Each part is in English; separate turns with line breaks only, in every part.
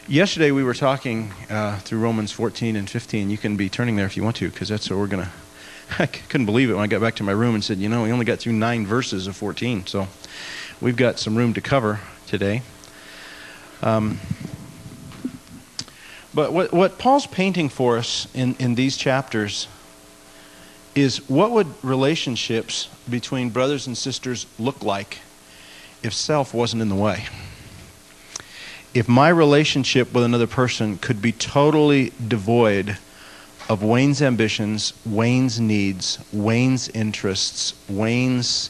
Yesterday we were talking through Romans 14 and 15. You can be turning there if you want to, because that's what we're going to... I couldn't believe it when I got back to my room and said, we only got through 9 verses of 14. So we've got some room to cover today. But what Paul's painting for us in these chapters is what would relationships between brothers and sisters look like if self wasn't in the way. If my relationship with another person could be totally devoid of Wayne's ambitions, Wayne's needs, Wayne's interests, Wayne's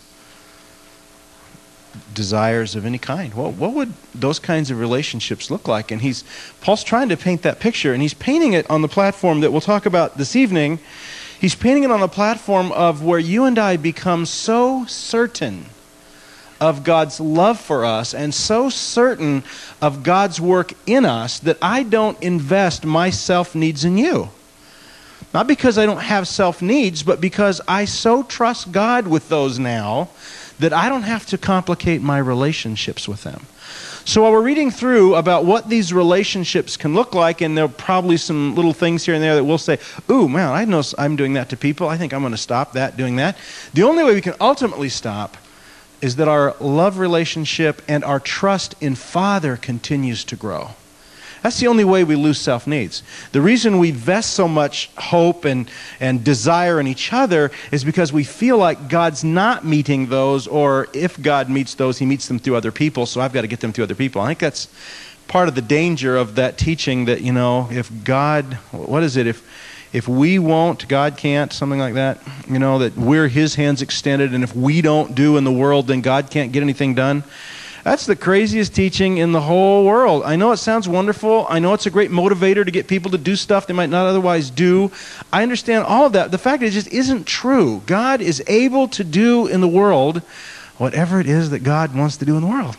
desires of any kind, what would those kinds of relationships look like? And Paul's trying to paint that picture, and he's painting it on the platform that we'll talk about this evening. He's painting it on the platform of where you and I become so certain of God's love for us and so certain of God's work in us that I don't invest my self-needs in you. Not because I don't have self-needs, but because I so trust God with those now that I don't have to complicate my relationships with them. So while we're reading through about what these relationships can look like, and there'll probably some little things here and there that we'll say, ooh, man, I know I'm doing that to people. I think I'm going to stop doing that. The only way we can ultimately stop is that our love relationship and our trust in Father continues to grow. That's the only way we lose self-needs. The reason we vest so much hope and desire in each other is because we feel like God's not meeting those, or if God meets those, He meets them through other people, so I've got to get them through other people. I think that's part of the danger of that teaching that, if God, what is it, if we won't, God can't, something like that, that we're His hands extended, and if we don't do in the world, then God can't get anything done. That's the craziest teaching in the whole world. I know it sounds wonderful. I know it's a great motivator to get people to do stuff they might not otherwise do. I understand all of that. The fact is, it just isn't true. God is able to do in the world whatever it is that God wants to do in the world.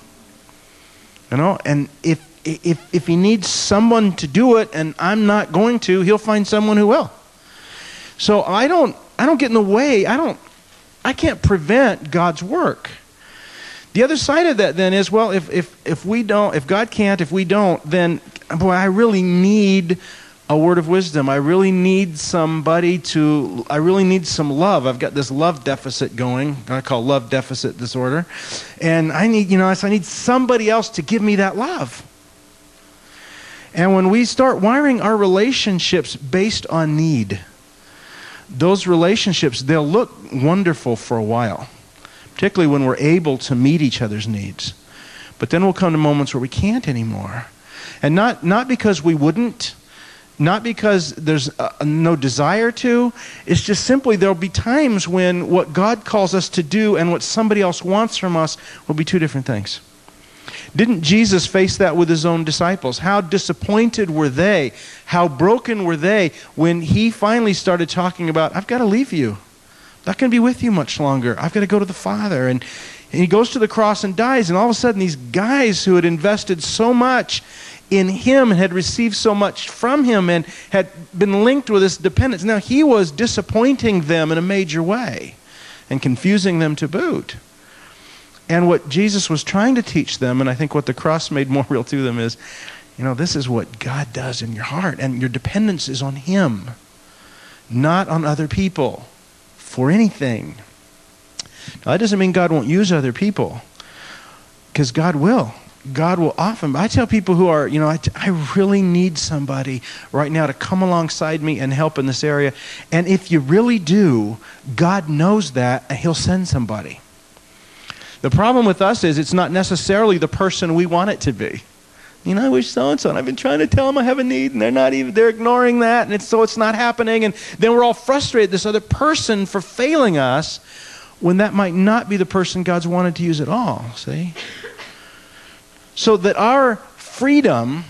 And if He needs someone to do it and I'm not going to, He'll find someone who will. So I don't get in the way. I can't prevent God's work. The other side of that then is, well, if we don't, if God can't, if we don't, then boy, I really need a word of wisdom. I really need somebody I really need some love. I've got this love deficit going, I call love deficit disorder. And I need somebody else to give me that love. And when we start wiring our relationships based on need, those relationships, they'll look wonderful for a while, particularly when we're able to meet each other's needs. But then we'll come to moments where we can't anymore. And not because we wouldn't, not because there's no desire to. It's just simply there'll be times when what God calls us to do and what somebody else wants from us will be two different things. Didn't Jesus face that with His own disciples? How disappointed were they? How broken were they when He finally started talking about, I've got to leave you. I'm not going to be with you much longer. I've got to go to the Father. And He goes to the cross and dies. And all of a sudden, these guys who had invested so much in Him and had received so much from Him and had been linked with this dependence, now He was disappointing them in a major way and confusing them to boot. And what Jesus was trying to teach them, and I think what the cross made more real to them, is, this is what God does in your heart. And your dependence is on Him, not on other people for anything. Now, that doesn't mean God won't use other people, because God will. God will often. I tell people who are, I really need somebody right now to come alongside me and help in this area. And if you really do, God knows that, and He'll send somebody. The problem with us is it's not necessarily the person we want it to be. I wish so-and-so, and I've been trying to tell them I have a need, and they're ignoring that, and it's not happening, and then we're all frustrated, this other person for failing us, when that might not be the person God's wanted to use at all, see? So that our freedom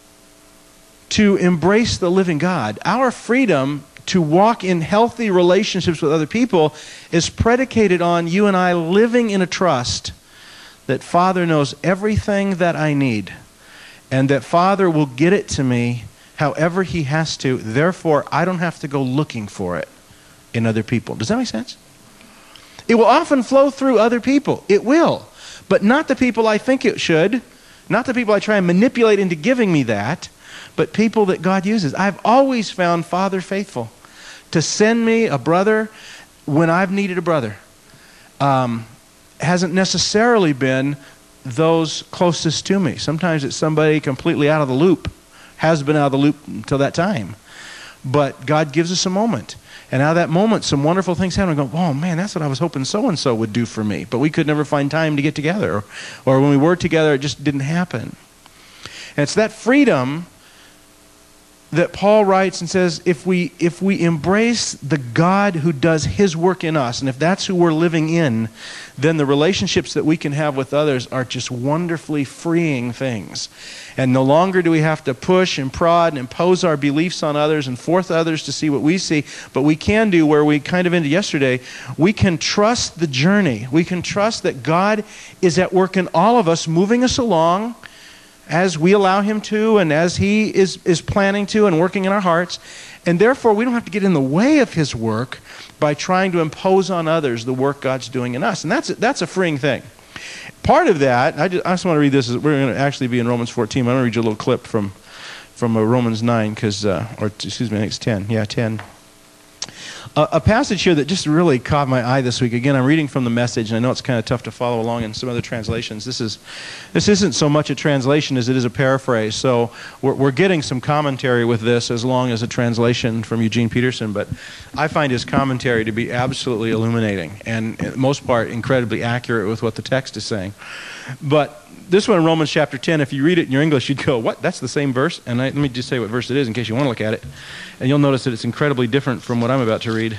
to embrace the living God, our freedom to walk in healthy relationships with other people is predicated on you and I living in a trust that Father knows everything that I need, and that Father will get it to me however He has to. Therefore, I don't have to go looking for it in other people. Does that make sense? It will often flow through other people. It will. But not the people I think it should, Not the people I try and manipulate into giving me that, but people that God uses. I've always found Father faithful to send me a brother when I've needed a brother. Hasn't necessarily been those closest to me. Sometimes it's somebody completely out of the loop, has been out of the loop until that time. But God gives us a moment. And out of that moment, some wonderful things happen. I go, oh man, that's what I was hoping so-and-so would do for me. But we could never find time to get together. Or when we were together, it just didn't happen. And it's that freedom that Paul writes and says, if we embrace the God who does His work in us, and if that's who we're living in, then the relationships that we can have with others are just wonderfully freeing things. And no longer do we have to push and prod and impose our beliefs on others and force others to see what we see, but we can do where we kind of ended yesterday, we can trust the journey. We can trust that God is at work in all of us, moving us along as we allow Him to, and as He is planning to and working in our hearts. And therefore, we don't have to get in the way of His work by trying to impose on others the work God's doing in us. And that's a freeing thing. Part of that, I just want to read this. We're going to actually be in Romans 14. I'm going to read you a little clip from Romans 9, because, I think it's 10. Yeah, 10. A passage here that just really caught my eye this week. Again, I'm reading from the Message, and I know it's kind of tough to follow along in some other translations. This isn't so much a translation as it is a paraphrase. So we're getting some commentary with this as long as a translation from Eugene Peterson. But I find his commentary to be absolutely illuminating and, for the most part, incredibly accurate with what the text is saying. But this one in Romans chapter 10, if you read it in your English, you'd go, what? That's the same verse? And let me just say what verse it is in case you want to look at it. And you'll notice that it's incredibly different from what I'm about to read.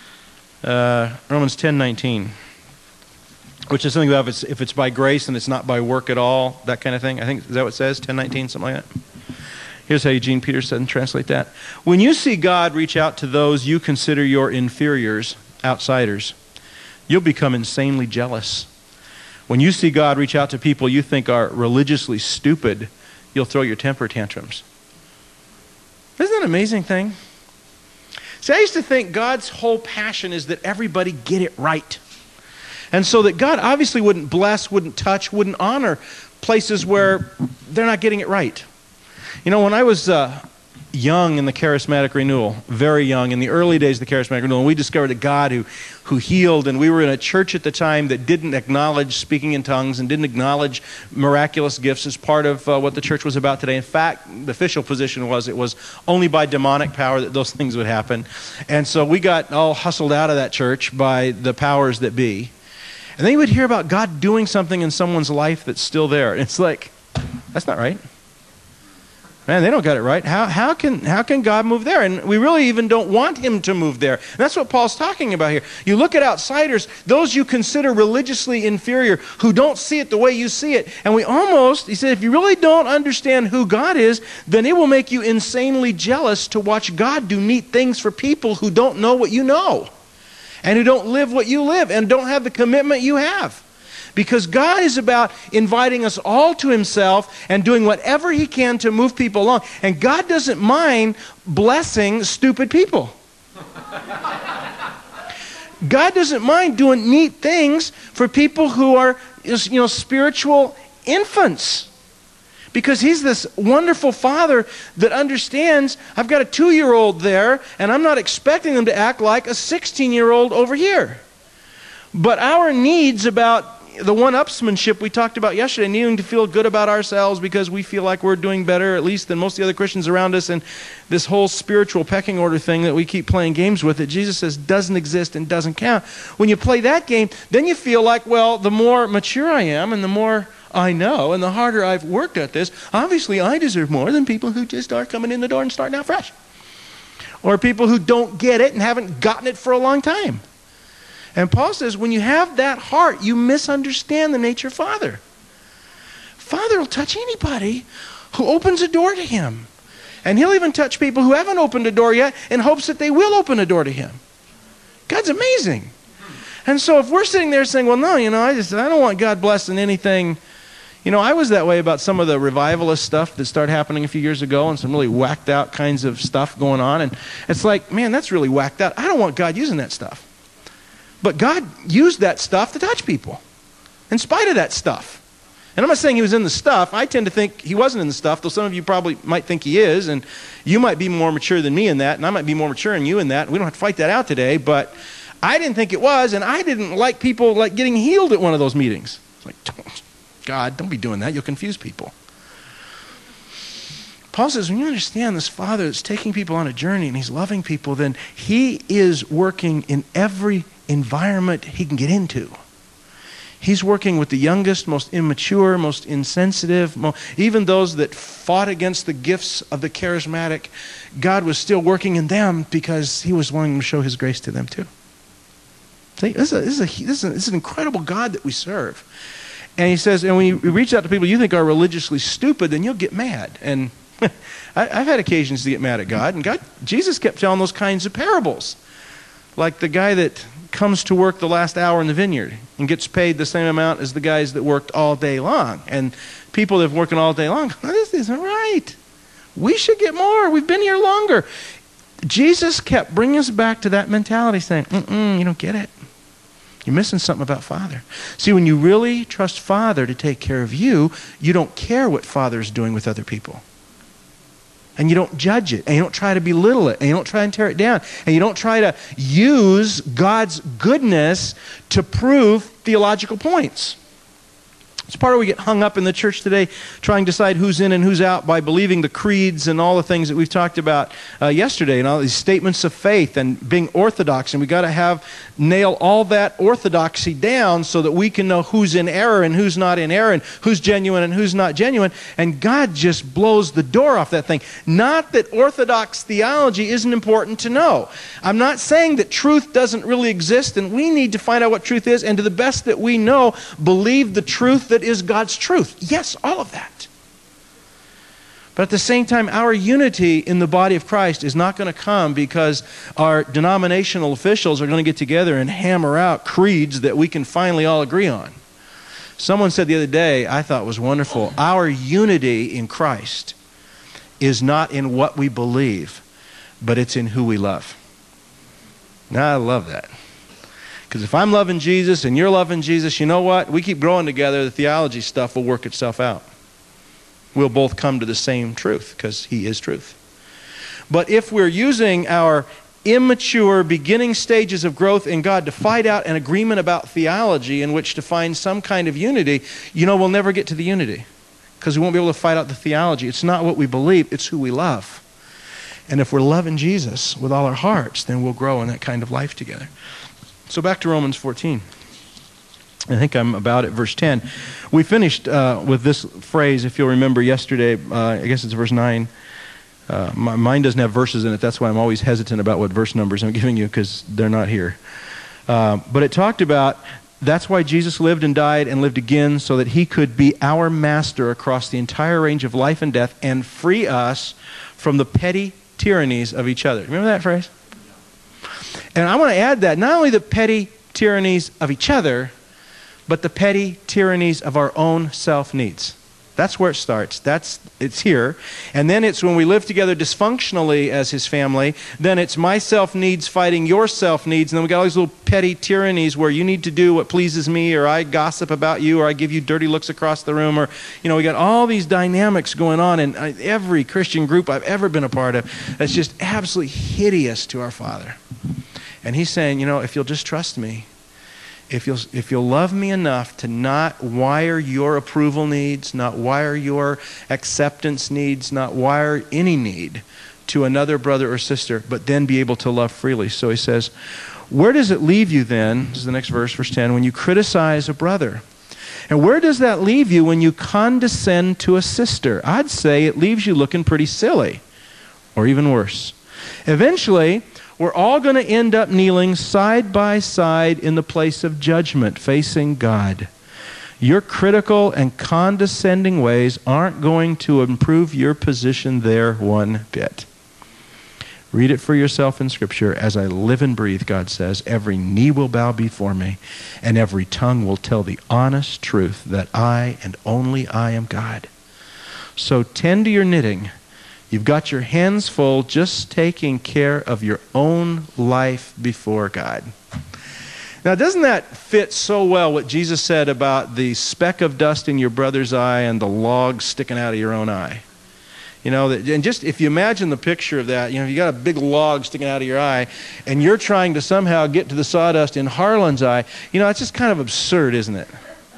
Romans 10:19, which is something about if it's by grace and it's not by work at all, that kind of thing. I think, is that what it says? 10:19, something like that. Here's how Eugene Peterson translate that. When you see God reach out to those you consider your inferiors, outsiders, you'll become insanely jealous. When you see God reach out to people you think are religiously stupid, you'll throw your temper tantrums. Isn't that an amazing thing? See, I used to think God's whole passion is that everybody get it right. And so that God obviously wouldn't bless, wouldn't touch, wouldn't honor places where they're not getting it right. You know, when I was young in the charismatic renewal, very young, in the early days of the charismatic renewal, and we discovered a God who healed, and we were in a church at the time that didn't acknowledge speaking in tongues and didn't acknowledge miraculous gifts as part of what the church was about today. In fact, the official position was it was only by demonic power that those things would happen. And so we got all hustled out of that church by the powers that be. And then you would hear about God doing something in someone's life that's still there. And it's like, that's not right. Man, they don't get it right. How can God move there? And we really even don't want Him to move there. And that's what Paul's talking about here. You look at outsiders, those you consider religiously inferior, who don't see it the way you see it. And he said, if you really don't understand who God is, then it will make you insanely jealous to watch God do neat things for people who don't know what you know, and who don't live what you live, and don't have the commitment you have. Because God is about inviting us all to Himself and doing whatever He can to move people along. And God doesn't mind blessing stupid people. God doesn't mind doing neat things for people who are, spiritual infants. Because He's this wonderful Father that understands, I've got a 2-year-old there, and I'm not expecting them to act like a 16-year-old over here. But our needs about the one-upsmanship we talked about yesterday, needing to feel good about ourselves because we feel like we're doing better, at least than most of the other Christians around us, and this whole spiritual pecking order thing that we keep playing games with that Jesus says doesn't exist and doesn't count. When you play that game, then you feel like, well, the more mature I am and the more I know and the harder I've worked at this, obviously I deserve more than people who just are coming in the door and starting out fresh. Or people who don't get it and haven't gotten it for a long time. And Paul says, when you have that heart, you misunderstand the nature of Father. Father will touch anybody who opens a door to Him. And He'll even touch people who haven't opened a door yet in hopes that they will open a door to Him. God's amazing. And so if we're sitting there saying, well, no, I don't want God blessing anything. I was that way about some of the revivalist stuff that started happening a few years ago, and some really whacked out kinds of stuff going on. And it's like, man, that's really whacked out. I don't want God using that stuff. But God used that stuff to touch people in spite of that stuff. And I'm not saying he was in the stuff. I tend to think he wasn't in the stuff, though some of you probably might think he is, and you might be more mature than me in that, and I might be more mature than you in that, and we don't have to fight that out today, but I didn't think it was, and I didn't like people like getting healed at one of those meetings. It's like, God, don't be doing that. You'll confuse people. Paul says, when you understand this Father that's taking people on a journey and he's loving people, then he is working in every environment he can get into. He's working with the youngest, most immature, most insensitive, even those that fought against the gifts of the charismatic. God was still working in them because he was wanting to show his grace to them too. See, this is an incredible God that we serve. And he says, and when you reach out to people you think are religiously stupid, then you'll get mad. And I've had occasions to get mad at God, and Jesus kept telling those kinds of parables. Like the guy that comes to work the last hour in the vineyard and gets paid the same amount as the guys that worked all day long. And people that have working all day long, this isn't right. We should get more. We've been here longer. Jesus kept bringing us back to that mentality, saying, you don't get it. You're missing something about Father. See, when you really trust Father to take care of you, you don't care what Father's doing with other people. And you don't judge it, and you don't try to belittle it, and you don't try and tear it down, and you don't try to use God's goodness to prove theological points. It's part of we get hung up in the church today trying to decide who's in and who's out by believing the creeds and all the things that we've talked about yesterday and all these statements of faith and being orthodox. And we got to nail all that orthodoxy down so that we can know who's in error and who's not in error and who's genuine and who's not genuine. And God just blows the door off that thing. Not that orthodox theology isn't important to know. I'm not saying that truth doesn't really exist and we need to find out what truth is and to the best that we know, believe the truth that is God's truth. Yes, all of that. But at the same time, our unity in the body of Christ is not going to come because our denominational officials are going to get together and hammer out creeds that we can finally all agree on. Someone said the other day, I thought was wonderful, our unity in Christ is not in what we believe, but it's in who we love. Now, I love that. Because if I'm loving Jesus and you're loving Jesus, you know what? We keep growing together, the theology stuff will work itself out. We'll both come to the same truth because he is truth. But if we're using our immature beginning stages of growth in God to fight out an agreement about theology in which to find some kind of unity, we'll never get to the unity because we won't be able to fight out the theology. It's not what we believe, it's who we love. And if we're loving Jesus with all our hearts, then we'll grow in that kind of life together. So back to Romans 14. I think I'm about at verse 10. We finished with this phrase, if you'll remember yesterday, I guess it's verse 9. My mind doesn't have verses in it. That's why I'm always hesitant about what verse numbers I'm giving you because they're not here. But it talked about that's why Jesus lived and died and lived again so that he could be our master across the entire range of life and death and free us from the petty tyrannies of each other. Remember that phrase? And I want to add that not only the petty tyrannies of each other, but the petty tyrannies of our own self-needs. That's where it starts. It's here. And then it's when we live together dysfunctionally as his family, then it's my self-needs fighting your self-needs, and then we got all these little petty tyrannies where you need to do what pleases me, or I gossip about you, or I give you dirty looks across the room, or, we got all these dynamics going on in every Christian group I've ever been a part of that's just absolutely hideous to our Father. And he's saying, if you'll just trust me, if you'll love me enough to not wire your approval needs, not wire your acceptance needs, not wire any need to another brother or sister, but then be able to love freely. So he says, where does it leave you then? This is the next verse, verse 10, when you criticize a brother? And where does that leave you when you condescend to a sister? I'd say it leaves you looking pretty silly, or even worse. Eventually, we're all going to end up kneeling side by side in the place of judgment, facing God. Your critical and condescending ways aren't going to improve your position there one bit. Read it for yourself in Scripture. As I live and breathe, God says, every knee will bow before me, and every tongue will tell the honest truth that I and only I am God. So tend to your knitting. You've got your hands full just taking care of your own life before God. Now, doesn't that fit so well what Jesus said about the speck of dust in your brother's eye and the log sticking out of your own eye? You know, and just if you imagine the picture of that, you know, if you got a big log sticking out of your eye and you're trying to somehow get to the sawdust in Harlan's eye, you know, it's just kind of absurd, isn't it?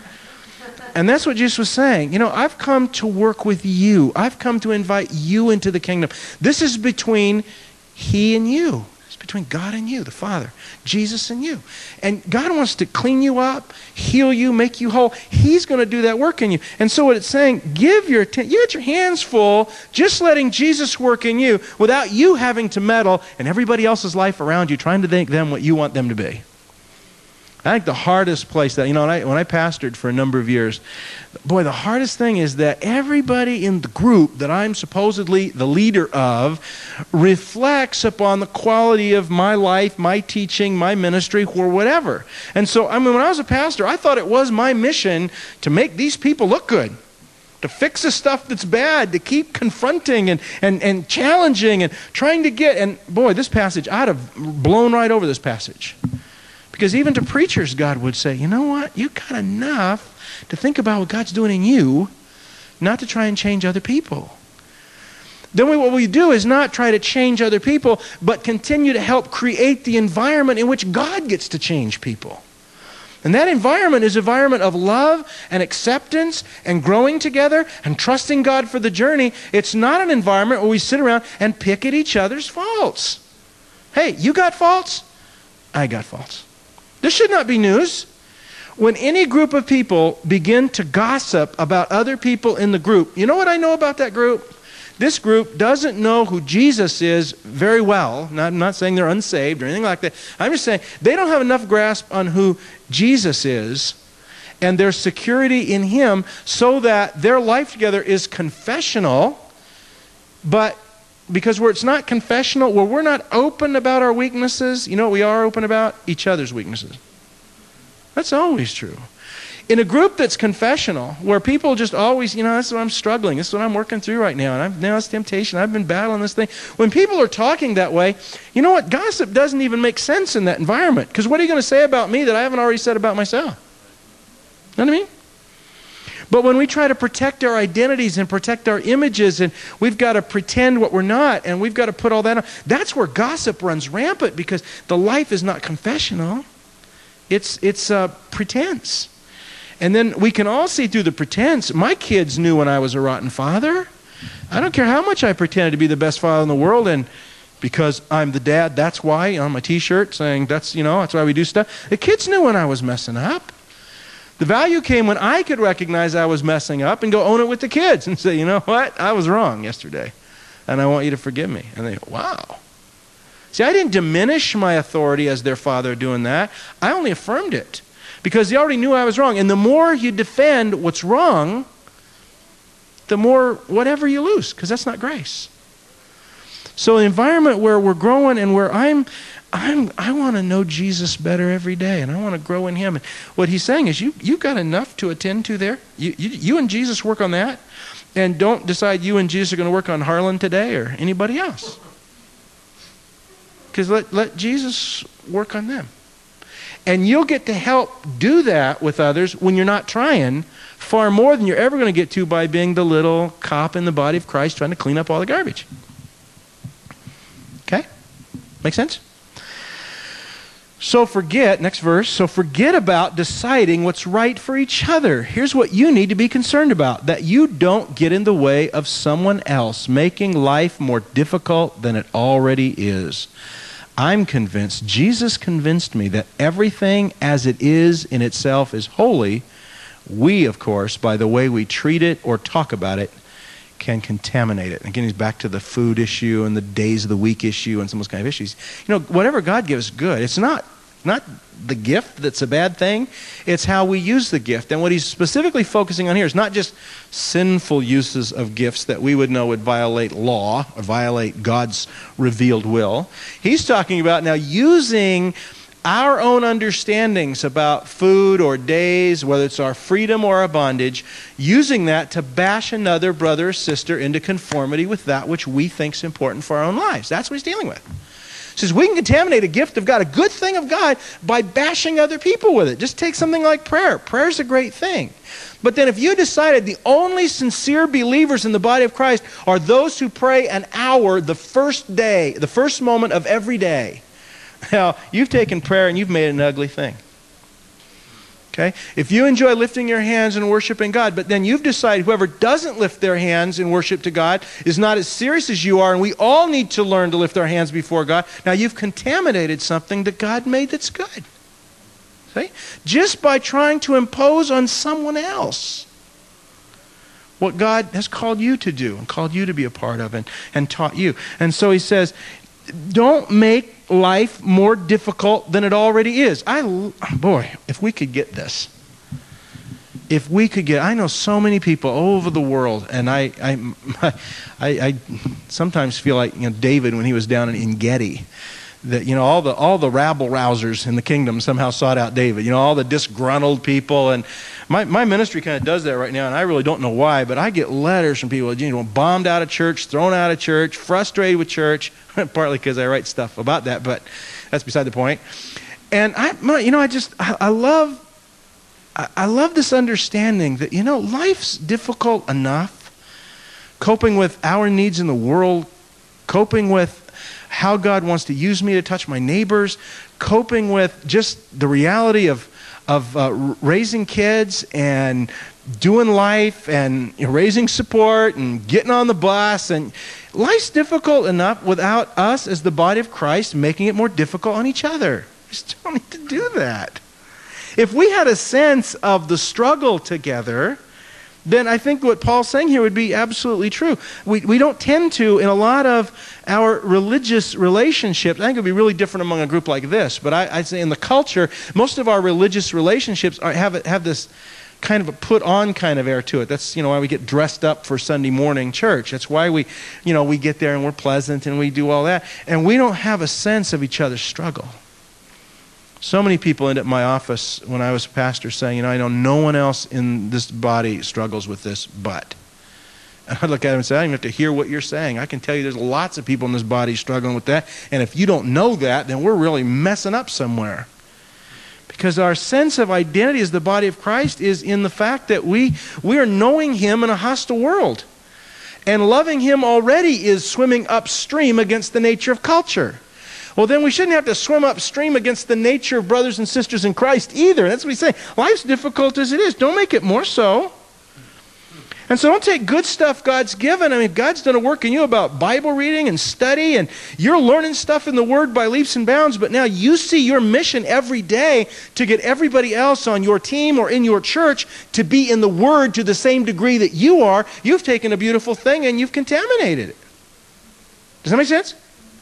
And that's what Jesus was saying. You know, I've come to work with you. I've come to invite you into the kingdom. This is between he and you. Between God and you, the Father, Jesus and you. And God wants to clean you up, heal you, make you whole. He's going to do that work in you. And so what it's saying, you get your hands full just letting Jesus work in you without you having to meddle in everybody else's life around you, trying to make them what you want them to be. I think the hardest place that, you know, when I pastored for a number of years, boy, the hardest thing is that everybody in the group that I'm supposedly the leader of reflects upon the quality of my life, my teaching, my ministry, or whatever. And so, I mean, when I was a pastor, I thought it was my mission to make these people look good, to fix the stuff that's bad, to keep confronting and challenging and trying to get, and boy, this passage, I'd have blown right over this passage. Because even to preachers, God would say, you know what? You got enough to think about what God's doing in you, not to try and change other people. Then what we do is not try to change other people, but continue to help create the environment in which God gets to change people. And that environment is an environment of love and acceptance and growing together and trusting God for the journey. It's not an environment where we sit around and pick at each other's faults. Hey, you got faults? I got faults. This should not be news. When any group of people begin to gossip about other people in the group, you know what I know about that group? This group doesn't know who Jesus is very well. I'm not saying they're unsaved or anything like that. I'm just saying they don't have enough grasp on who Jesus is and their security in Him so that their life together is confessional, but because where it's not confessional, where we're not open about our weaknesses, you know what we are open about? Each other's weaknesses. That's always true. In a group that's confessional, where people just always, you know, this is what I'm struggling, this is what I'm working through right now, and now it's temptation, I've been battling this thing. When people are talking that way, you know what? Gossip doesn't even make sense in that environment. Because what are you going to say about me that I haven't already said about myself? You know what I mean? But when we try to protect our identities and protect our images, and we've got to pretend what we're not, and we've got to put all that on, that's where gossip runs rampant, because the life is not confessional. It's pretense. And then we can all see through the pretense. My kids knew when I was a rotten father. I don't care how much I pretended to be the best father in the world, and because I'm the dad, that's why, on my t-shirt saying that's why we do stuff. The kids knew when I was messing up. The value came when I could recognize I was messing up and go own it with the kids and say, you know what? I was wrong yesterday, and I want you to forgive me. And they go, wow. See, I didn't diminish my authority as their father doing that. I only affirmed it because they already knew I was wrong. And the more you defend what's wrong, the more whatever you lose, because that's not grace. So an environment where we're growing and where I want to know Jesus better every day, and I want to grow in Him. And what He's saying is, you've got enough to attend to there. You and Jesus work on that, and don't decide you and Jesus are going to work on Harlan today or anybody else. Because let Jesus work on them. And you'll get to help do that with others when you're not trying, far more than you're ever going to get to by being the little cop in the body of Christ trying to clean up all the garbage. Okay? Make sense? Next verse, forget about deciding what's right for each other. Here's what you need to be concerned about, that you don't get in the way of someone else, making life more difficult than it already is. I'm convinced, Jesus convinced me, that everything as it is in itself is holy. We, of course, by the way we treat it or talk about it, can contaminate it. Again, he's back to the food issue and the days of the week issue and some of those kind of issues. You know, whatever God gives is good. It's not the gift that's a bad thing. It's how we use the gift. And what he's specifically focusing on here is not just sinful uses of gifts that we would know would violate law or violate God's revealed will. He's talking about now using our own understandings about food or days, whether it's our freedom or our bondage, using that to bash another brother or sister into conformity with that which we think is important for our own lives. That's what he's dealing with. He says we can contaminate a gift of God, a good thing thing of God by bashing other people with it. Just take something like prayer. Prayer's a great thing. But then if you decided the only sincere believers in the body of Christ are those who pray an hour the first day, the first moment of every day, now you've taken prayer and you've made it an ugly thing. Okay? If you enjoy lifting your hands and worshiping God, but then you've decided whoever doesn't lift their hands in worship to God is not as serious as you are, and we all need to learn to lift our hands before God, now you've contaminated something that God made that's good. See? Just by trying to impose on someone else what God has called you to do and called you to be a part of and taught you. And so he says, don't make life more difficult than it already is. Boy, if we could get this. I know so many people all over the world, and I sometimes feel like David when he was down in En-Gedi. That all the rabble-rousers in the kingdom somehow sought out David. All the disgruntled people, and my ministry kind of does that right now, and I really don't know why, but I get letters from people, bombed out of church, thrown out of church, frustrated with church, partly because I write stuff about that, but that's beside the point. And I love this understanding that life's difficult enough, coping with our needs in the world, coping with how God wants to use me to touch my neighbors, coping with just the reality of raising kids and doing life and raising support and getting on the bus. And life's difficult enough without us as the body of Christ making it more difficult on each other. We just don't need to do that. If we had a sense of the struggle together, then I think what Paul's saying here would be absolutely true. We don't tend to, in a lot of our religious relationships, I think it would be really different among a group like this, but I'd say in the culture, most of our religious relationships have this kind of a put-on kind of air to it. That's why we get dressed up for Sunday morning church. That's why we get there and we're pleasant and we do all that. And we don't have a sense of each other's struggle. So many people ended up in my office when I was a pastor saying, I know no one else in this body struggles with this but. And I'd look at them and say, I don't even have to hear what you're saying. I can tell you there's lots of people in this body struggling with that. And if you don't know that, then we're really messing up somewhere. Because our sense of identity as the body of Christ is in the fact that we are knowing Him in a hostile world. And loving Him already is swimming upstream against the nature of culture. Well, then we shouldn't have to swim upstream against the nature of brothers and sisters in Christ either. That's what we say. Life's difficult as it is. Don't make it more so. And so don't take good stuff God's given. I mean, God's done a work in you about Bible reading and study, and you're learning stuff in the Word by leaps and bounds, but now you see your mission every day to get everybody else on your team or in your church to be in the Word to the same degree that you are. You've taken a beautiful thing and you've contaminated it. Does that make sense?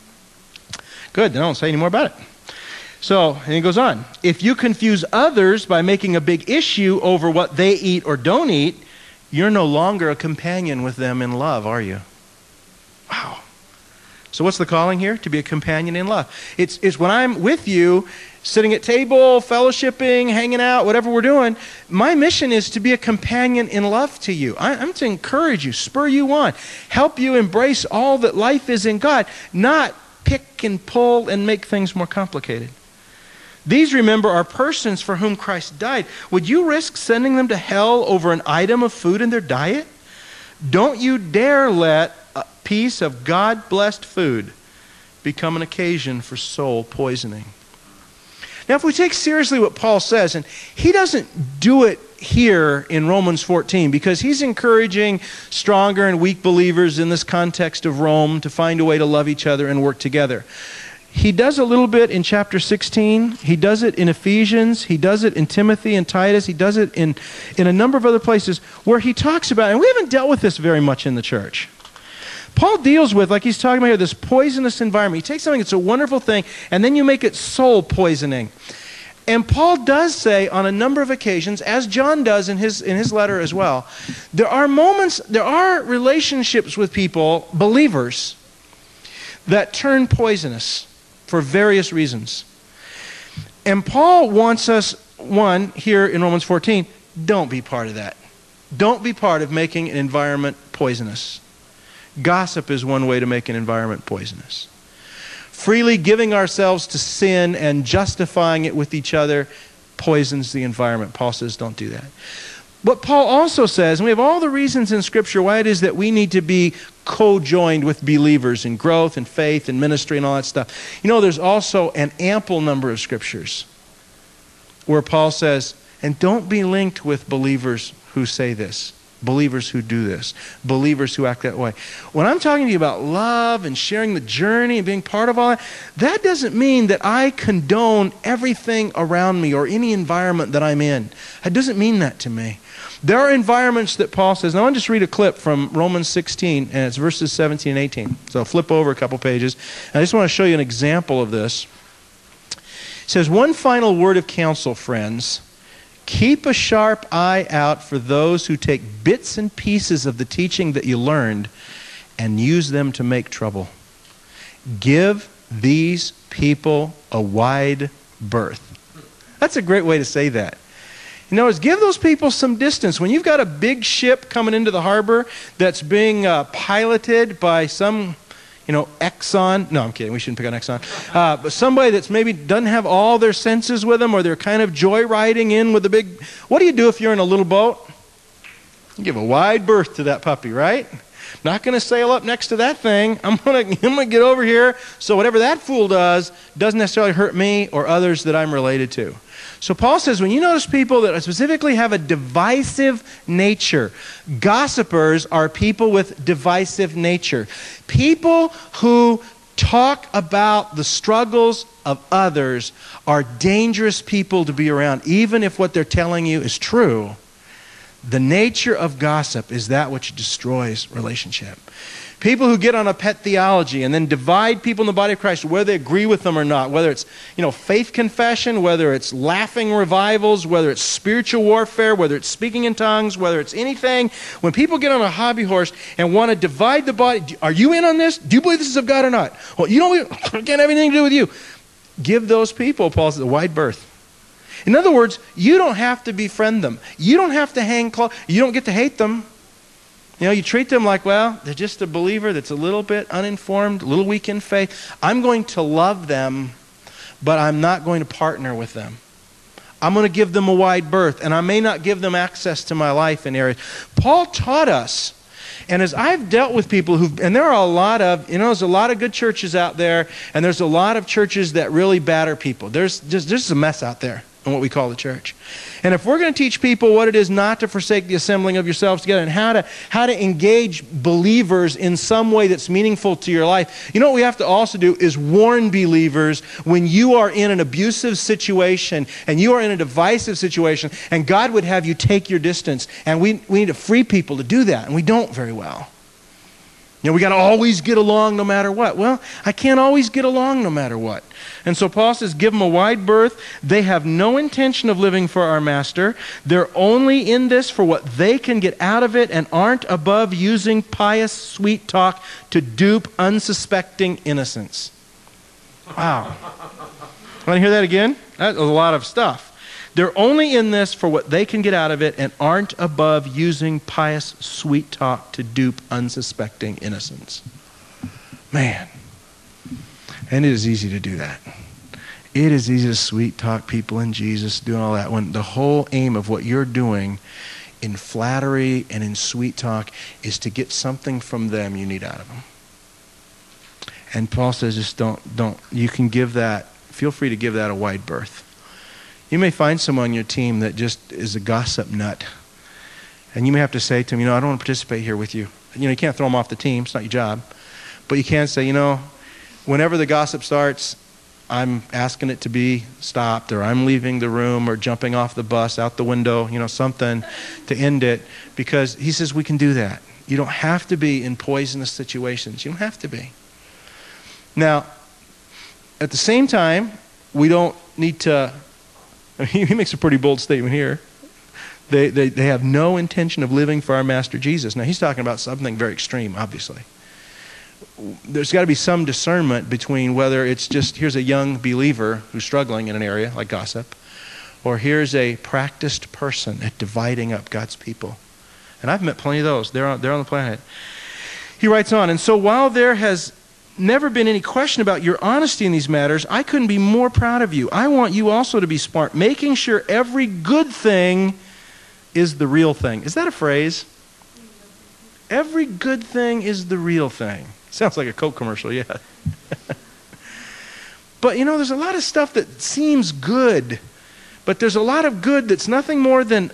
Good, then I won't say any more about it. So, and he goes on. If you confuse others by making a big issue over what they eat or don't eat, you're no longer a companion with them in love, are you? Wow. So what's the calling here? To be a companion in love. It's when I'm with you, sitting at table, fellowshipping, hanging out, whatever we're doing, my mission is to be a companion in love to you. I'm to encourage you, spur you on, help you embrace all that life is in God, not pick and pull and make things more complicated. These, remember, are persons for whom Christ died. Would you risk sending them to hell over an item of food in their diet? Don't you dare let a piece of God-blessed food become an occasion for soul poisoning. Now, if we take seriously what Paul says, and he doesn't do it here in Romans 14 because he's encouraging stronger and weak believers in this context of Rome to find a way to love each other and work together. He does a little bit in chapter 16. He does it in Ephesians. He does it in Timothy and Titus. He does it in a number of other places where he talks about, and we haven't dealt with this very much in the church. Paul deals with, like he's talking about here, this poisonous environment. You take something that's a wonderful thing, and then you make it soul poisoning. And Paul does say on a number of occasions, as John does in his letter as well, there are moments, there are relationships with people, believers, that turn poisonous for various reasons. And Paul wants us, one, here in Romans 14, don't be part of that. Don't be part of making an environment poisonous. Gossip is one way to make an environment poisonous. freely giving ourselves to sin and justifying it with each other poisons the environment. Paul says don't do that. But Paul also says, and we have all the reasons in Scripture why it is that we need to be co-joined with believers in growth and faith and ministry and all that stuff. You know, there's also an ample number of Scriptures where Paul says, and don't be linked with believers who say this, believers who do this, believers who act that way. When I'm talking to you about love and sharing the journey and being part of all that, that doesn't mean that I condone everything around me or any environment that I'm in. It doesn't mean that to me. There are environments that Paul says, and I want to just read a clip from Romans 16, and it's verses 17 and 18. So I'll flip over a couple pages. And I just want to show you an example of this. It says, one final word of counsel, friends. Keep a sharp eye out for those who take bits and pieces of the teaching that you learned and use them to make trouble. Give these people a wide berth. That's a great way to say that. In other words, give those people some distance. When you've got a big ship coming into the harbor that's being piloted by some, Exxon. No, I'm kidding. We shouldn't pick on Exxon. But somebody that's maybe doesn't have all their senses with them, or they're kind of joyriding in with a big... What do you do if you're in a little boat? You give a wide berth to that puppy, right? Not going to sail up next to that thing. I'm going to get over here so whatever that fool does doesn't necessarily hurt me or others that I'm related to. So Paul says when you notice people that specifically have a divisive nature, gossipers are people with divisive nature. People who talk about the struggles of others are dangerous people to be around, even if what they're telling you is true. The nature of gossip is that which destroys relationship. People who get on a pet theology and then divide people in the body of Christ, whether they agree with them or not, whether it's faith confession, whether it's laughing revivals, whether it's spiritual warfare, whether it's speaking in tongues, whether it's anything. When people get on a hobby horse and want to divide the body, are you in on this? Do you believe this is of God or not? Well, it can't have anything to do with you. Give those people, Paul says, a wide berth. In other words, you don't have to befriend them. You don't have to hang close. You don't get to hate them. You treat them like, well, they're just a believer that's a little bit uninformed, a little weak in faith. I'm going to love them, but I'm not going to partner with them. I'm going to give them a wide berth, and I may not give them access to my life in areas. Paul taught us, and as I've dealt with people and there are a lot of, there's a lot of good churches out there, and there's a lot of churches that really batter people. There's a mess out there in what we call the church. And if we're going to teach people what it is not to forsake the assembling of yourselves together and how to engage believers in some way that's meaningful to your life, what we have to also do is warn believers when you are in an abusive situation and you are in a divisive situation and God would have you take your distance. And we need to free people to do that, and we don't very well. We got to always get along no matter what. Well, I can't always get along no matter what. And so Paul says, give them a wide berth. They have no intention of living for our master. They're only in this for what they can get out of it and aren't above using pious, sweet talk to dupe unsuspecting innocents. Wow. Want to hear that again? That's a lot of stuff. They're only in this for what they can get out of it and aren't above using pious, sweet talk to dupe unsuspecting innocents. Man. And it is easy to do that. It is easy to sweet talk people in Jesus, doing all that, when the whole aim of what you're doing in flattery and in sweet talk is to get something from them you need out of them. And Paul says just don't, you can give that, feel free to give that a wide berth. You may find someone on your team that just is a gossip nut. And you may have to say to them, I don't want to participate here with you. You can't throw them off the team. It's not your job. But you can say, whenever the gossip starts, I'm asking it to be stopped, or I'm leaving the room, or jumping off the bus, out the window, something to end it. Because he says we can do that. You don't have to be in poisonous situations. You don't have to be. Now, at the same time, we don't need to... He makes a pretty bold statement here. They have no intention of living for our Master Jesus. Now, he's talking about something very extreme, obviously. There's got to be some discernment between whether it's just, here's a young believer who's struggling in an area like gossip, or here's a practiced person at dividing up God's people. And I've met plenty of those. They're on the planet. He writes on, and so while there has never been any question about your honesty in these matters, I couldn't be more proud of you. I want you also to be smart, making sure every good thing is the real thing. Is that a phrase? Every good thing is the real thing. Sounds like a Coke commercial, yeah. But there's a lot of stuff that seems good, but there's a lot of good that's nothing more than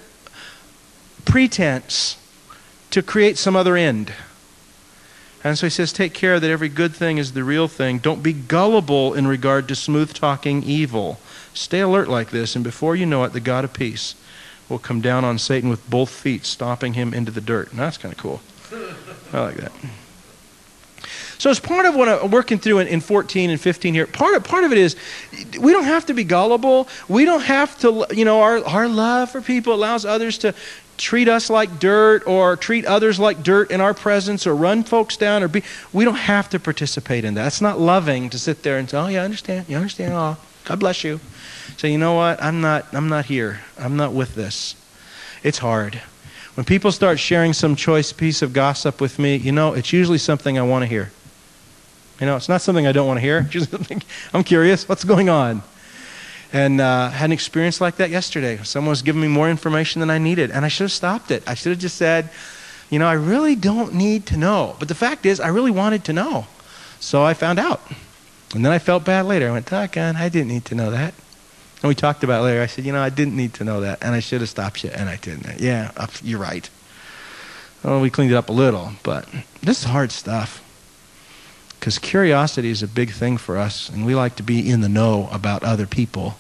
pretense to create some other end. And so he says, take care that every good thing is the real thing. Don't be gullible in regard to smooth-talking evil. Stay alert like this, and before you know it, the God of peace will come down on Satan with both feet, stomping him into the dirt. And that's kind of cool. I like that. So as part of what I'm working through in 14 and 15 here, part of it is we don't have to be gullible. We don't have to, our love for people allows others to treat us like dirt or treat others like dirt in our presence or run folks down we don't have to participate in that. It's not loving to sit there and say, oh yeah, I understand. You understand? Oh, God bless you. So you know what? I'm not here. I'm not with this. It's hard. When people start sharing some choice piece of gossip with me, it's usually something I want to hear. It's not something I don't want to hear. It's just something I'm curious. What's going on? And I had an experience like that yesterday. Someone was giving me more information than I needed, and I should have stopped it. I should have just said, I really don't need to know. But the fact is, I really wanted to know. So I found out. And then I felt bad later. I went, doggone, I didn't need to know that. And we talked about it later. I said, I didn't need to know that, and I should have stopped you, and I didn't. Yeah, you're right. Well, we cleaned it up a little, but this is hard stuff. Because curiosity is a big thing for us, and we like to be in the know about other people.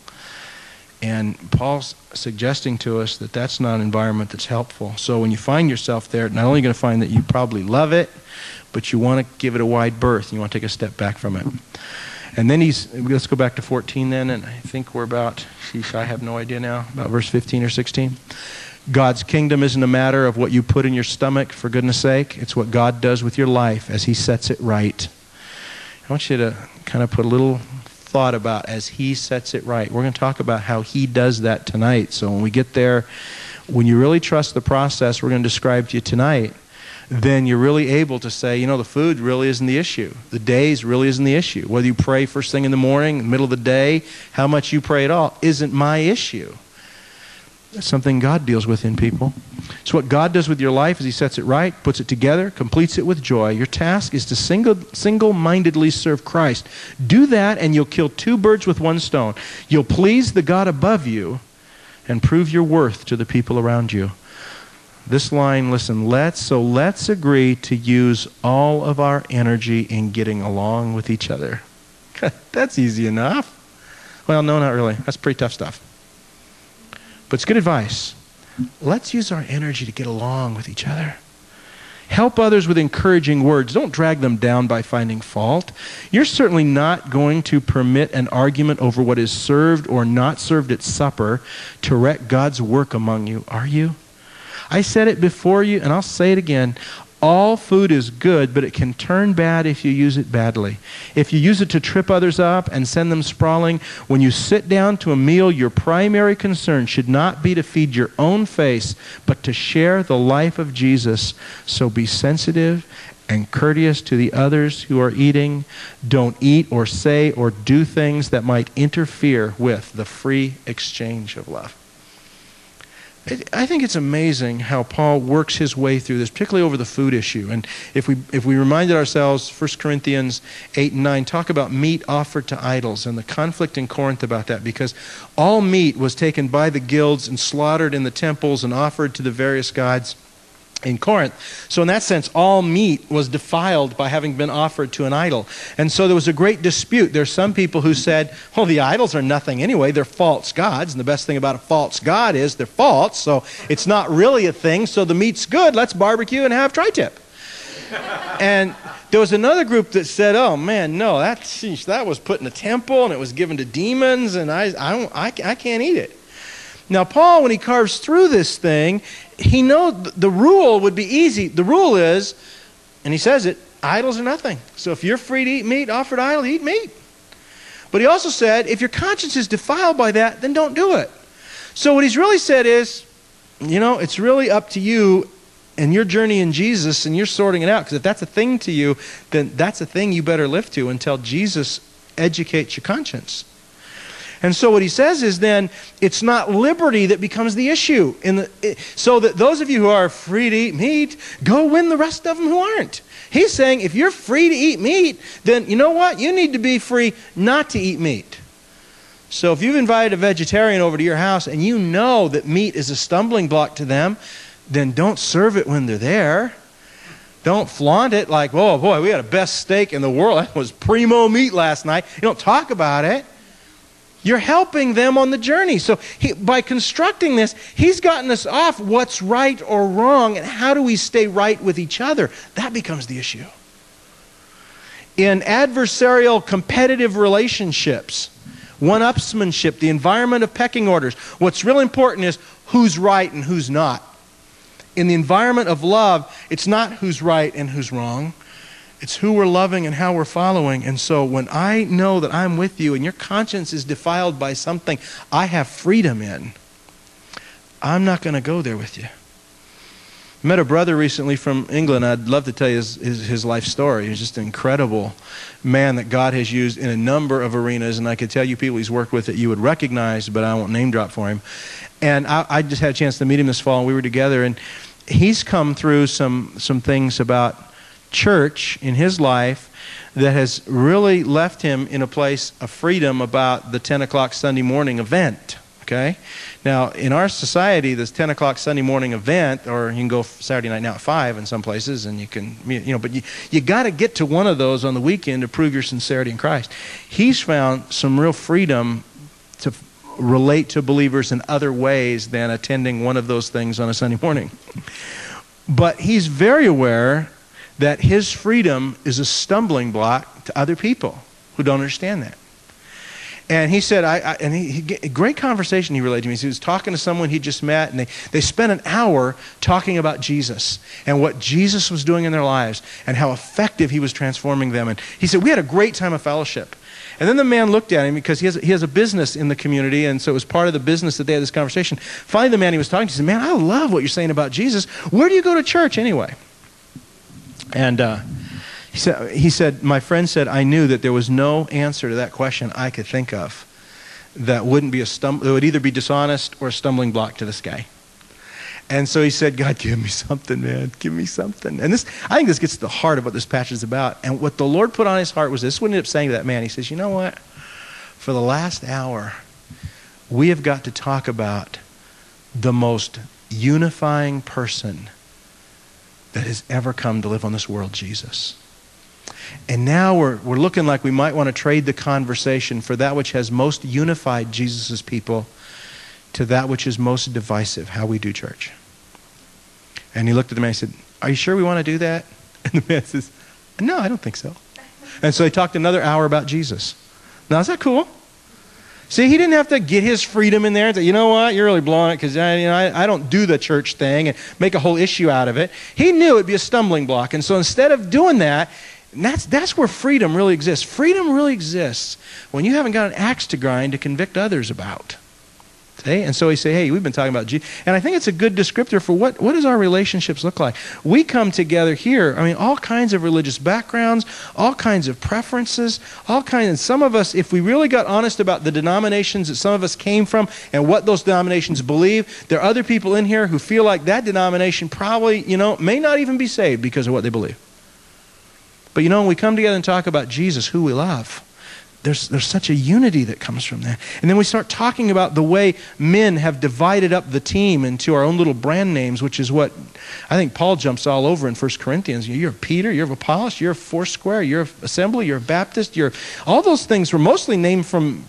And Paul's suggesting to us that that's not an environment that's helpful. So when you find yourself there, not only are you going to find that you probably love it, but you want to give it a wide berth. You want to take a step back from it. And then let's go back to 14 then, and I think we're about, I have no idea now, about verse 15 or 16. God's kingdom isn't a matter of what you put in your stomach, for goodness sake. It's what God does with your life as he sets it right. I want you to kind of put a little thought about as he sets it right. We're going to talk about how he does that tonight. So when we get there, when you really trust the process we're going to describe to you tonight, then you're really able to say, the food really isn't the issue. The days really isn't the issue. Whether you pray first thing in the morning, in the middle of the day, how much you pray at all, isn't my issue. That's something God deals with in people. So what God does with your life is he sets it right, puts it together, completes it with joy. Your task is to single-mindedly serve Christ. Do that and you'll kill two birds with one stone. You'll please the God above you and prove your worth to the people around you. This line, listen, let's agree to use all of our energy in getting along with each other. That's easy enough. Well, no, not really. That's pretty tough stuff. But it's good advice. Let's use our energy to get along with each other. Help others with encouraging words. Don't drag them down by finding fault. You're certainly not going to permit an argument over what is served or not served at supper to wreck God's work among you, are you? I said it before you, and I'll say it again. All food is good, but it can turn bad if you use it badly. If you use it to trip others up and send them sprawling, when you sit down to a meal, your primary concern should not be to feed your own face, but to share the life of Jesus. So be sensitive and courteous to the others who are eating. Don't eat or say or do things that might interfere with the free exchange of love. I think it's amazing how Paul works his way through this, particularly over the food issue. And if we reminded ourselves, 1 Corinthians 8 and 9, talk about meat offered to idols and the conflict in Corinth about that, because all meat was taken by the guilds and slaughtered in the temples and offered to the various gods in Corinth. So in that sense, all meat was defiled by having been offered to an idol. And so there was a great dispute. There's some people who said, well, the idols are nothing anyway. They're false gods. And the best thing about a false god is they're false. So it's not really a thing. So the meat's good. Let's barbecue and have tri-tip. And there was another group that said, oh man, no, that was put in a temple and it was given to demons and I can't eat it. Now, Paul, when he carves through this thing, he knows the rule would be easy. The rule is, and he says it, idols are nothing. So if you're free to eat meat offered to idol, eat meat. But he also said, if your conscience is defiled by that, then don't do it. So what he's really said is, it's really up to you and your journey in Jesus, and you're sorting it out. Because if that's a thing to you, then that's a thing you better live to until Jesus educates your conscience. And so what he says is then, it's not liberty that becomes the issue. So that those of you who are free to eat meat, go win the rest of them who aren't. He's saying, if you're free to eat meat, then you know what? You need to be free not to eat meat. So if you've invited a vegetarian over to your house and you know that meat is a stumbling block to them, then don't serve it when they're there. Don't flaunt it like, oh boy, we had the best steak in the world. That was primo meat last night. You don't talk about it. You're helping them on the journey. So by constructing this, he's gotten us off what's right or wrong and how do we stay right with each other. That becomes the issue. In adversarial competitive relationships, one-upsmanship, the environment of pecking orders, what's real important is who's right and who's not. In the environment of love, it's not who's right and who's wrong. It's who we're loving and how we're following. And so when I know that I'm with you and your conscience is defiled by something I have freedom in, I'm not going to go there with you. I met a brother recently from England. I'd love to tell you his life story. He's just an incredible man that God has used in a number of arenas. And I could tell you people he's worked with that you would recognize, but I won't name drop for him. And I just had a chance to meet him this fall, and we were together. And he's come through some things about church in his life that has really left him in a place of freedom about the 10 o'clock Sunday morning event. Okay? Now, in our society, this 10 o'clock Sunday morning event, or you can go Saturday night now at 5 in some places, and you can, but you got to get to one of those on the weekend to prove your sincerity in Christ. He's found some real freedom to relate to believers in other ways than attending one of those things on a Sunday morning. But he's very aware that his freedom is a stumbling block to other people who don't understand that. And he said, a great conversation he relayed to me. He was talking to someone he just met, and they spent an hour talking about Jesus and what Jesus was doing in their lives and how effective he was transforming them. And he said, we had a great time of fellowship. And then the man looked at him because he has a business in the community, and so it was part of the business that they had this conversation. Finally, the man he was talking to said, man, I love what you're saying about Jesus. Where do you go to church anyway? And he said, my friend said, I knew that there was no answer to that question I could think of that wouldn't be it would either be dishonest or a stumbling block to this guy. And so he said, God, give me something, man. Give me something. And I think this gets to the heart of what this passage is about. And what the Lord put on his heart was this. What he ended up saying to that man, he says, you know what? For the last hour, we have got to talk about the most unifying person that has ever come to live on this world, Jesus. And now we're looking like we might want to trade the conversation for that which has most unified Jesus' people to that which is most divisive, how we do church. And he looked at the man and said, are you sure we want to do that? And the man says, no, I don't think so. And so they talked another hour about Jesus. Now, is that cool? See, he didn't have to get his freedom in there and say, you know what, you're really blowing it because I don't do the church thing and make a whole issue out of it. He knew it'd be a stumbling block. And so instead of doing that, that's where freedom really exists. Freedom really exists when you haven't got an axe to grind to convict others about. See? And so he said, hey, we've been talking about Jesus. And I think it's a good descriptor for what does our relationships look like. We come together here, all kinds of religious backgrounds, all kinds of preferences, and some of us, if we really got honest about the denominations that some of us came from and what those denominations believe, there are other people in here who feel like that denomination probably, may not even be saved because of what they believe. But when we come together and talk about Jesus, who we love, there's such a unity that comes from that. And then we start talking about the way men have divided up the team into our own little brand names, which is what I think Paul jumps all over in 1 Corinthians. You're Peter, you're Apollos, you're Foursquare, you're Assembly, you're Baptist, all those things were mostly named from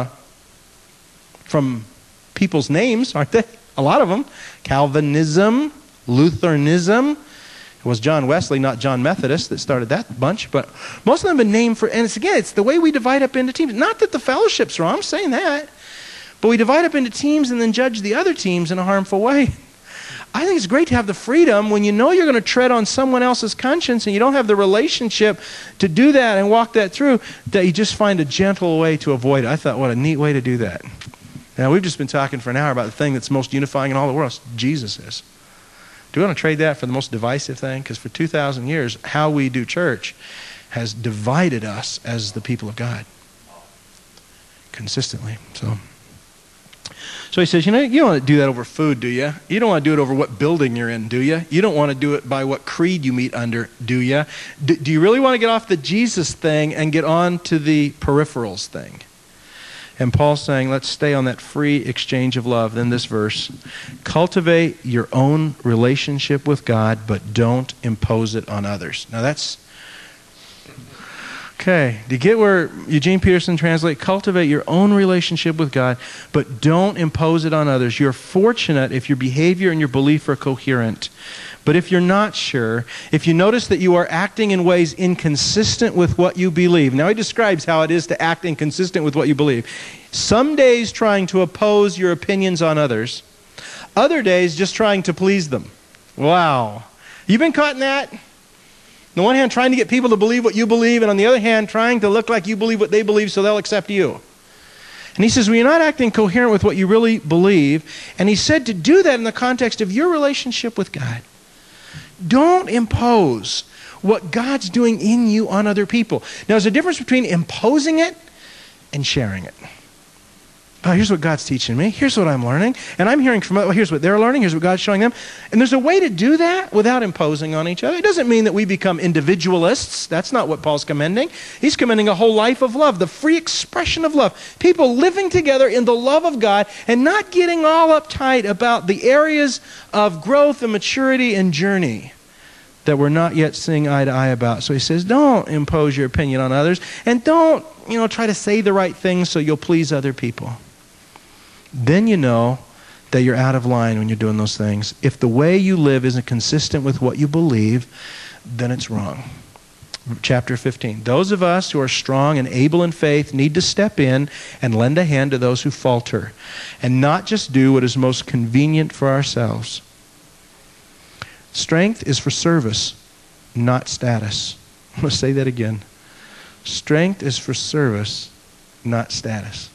people's names, aren't they? A lot of them. Calvinism, Lutheranism. It was John Wesley, not John Methodist, that started that bunch. But most of them have been named for, and it's the way we divide up into teams. Not that the fellowship's wrong, I'm saying that. But we divide up into teams and then judge the other teams in a harmful way. I think it's great to have the freedom when you know you're going to tread on someone else's conscience and you don't have the relationship to do that and walk that through, that you just find a gentle way to avoid it. I thought, what a neat way to do that. Now, we've just been talking for an hour about the thing that's most unifying in all the world. Jesus is. Do we want to trade that for the most divisive thing? Because for 2,000 years, how we do church has divided us as the people of God consistently. So he says, you don't want to do that over food, do you? You don't want to do it over what building you're in, do you? You don't want to do it by what creed you meet under, do you? Do you really want to get off the Jesus thing and get on to the peripherals thing? And Paul's saying, let's stay on that free exchange of love. Then this verse, cultivate your own relationship with God, but don't impose it on others. Now that's, okay. Do you get where Eugene Peterson translates, cultivate your own relationship with God, but don't impose it on others. You're fortunate if your behavior and your belief are coherent. But if you're not sure, if you notice that you are acting in ways inconsistent with what you believe. Now he describes how it is to act inconsistent with what you believe. Some days trying to oppose your opinions on others. Other days just trying to please them. Wow. You been caught in that? On the one hand, trying to get people to believe what you believe, and on the other hand, trying to look like you believe what they believe so they'll accept you. And he says, well, you're not acting coherent with what you really believe. And he said to do that in the context of your relationship with God. Don't impose what God's doing in you on other people. Now, there's a difference between imposing it and sharing it. Oh, here's what God's teaching me. Here's what I'm learning. And I'm hearing from, here's what they're learning. Here's what God's showing them. And there's a way to do that without imposing on each other. It doesn't mean that we become individualists. That's not what Paul's commending. He's commending a whole life of love, the free expression of love. People living together in the love of God and not getting all uptight about the areas of growth and maturity and journey that we're not yet seeing eye to eye about. So he says, don't impose your opinion on others, and don't, try to say the right things so you'll please other people. Then you know that you're out of line when you're doing those things. If the way you live isn't consistent with what you believe, then it's wrong. Chapter 15. Those of us who are strong and able in faith need to step in and lend a hand to those who falter, and not just do what is most convenient for ourselves. Strength is for service, not status. I'm going to say that again. Strength is for service, not status.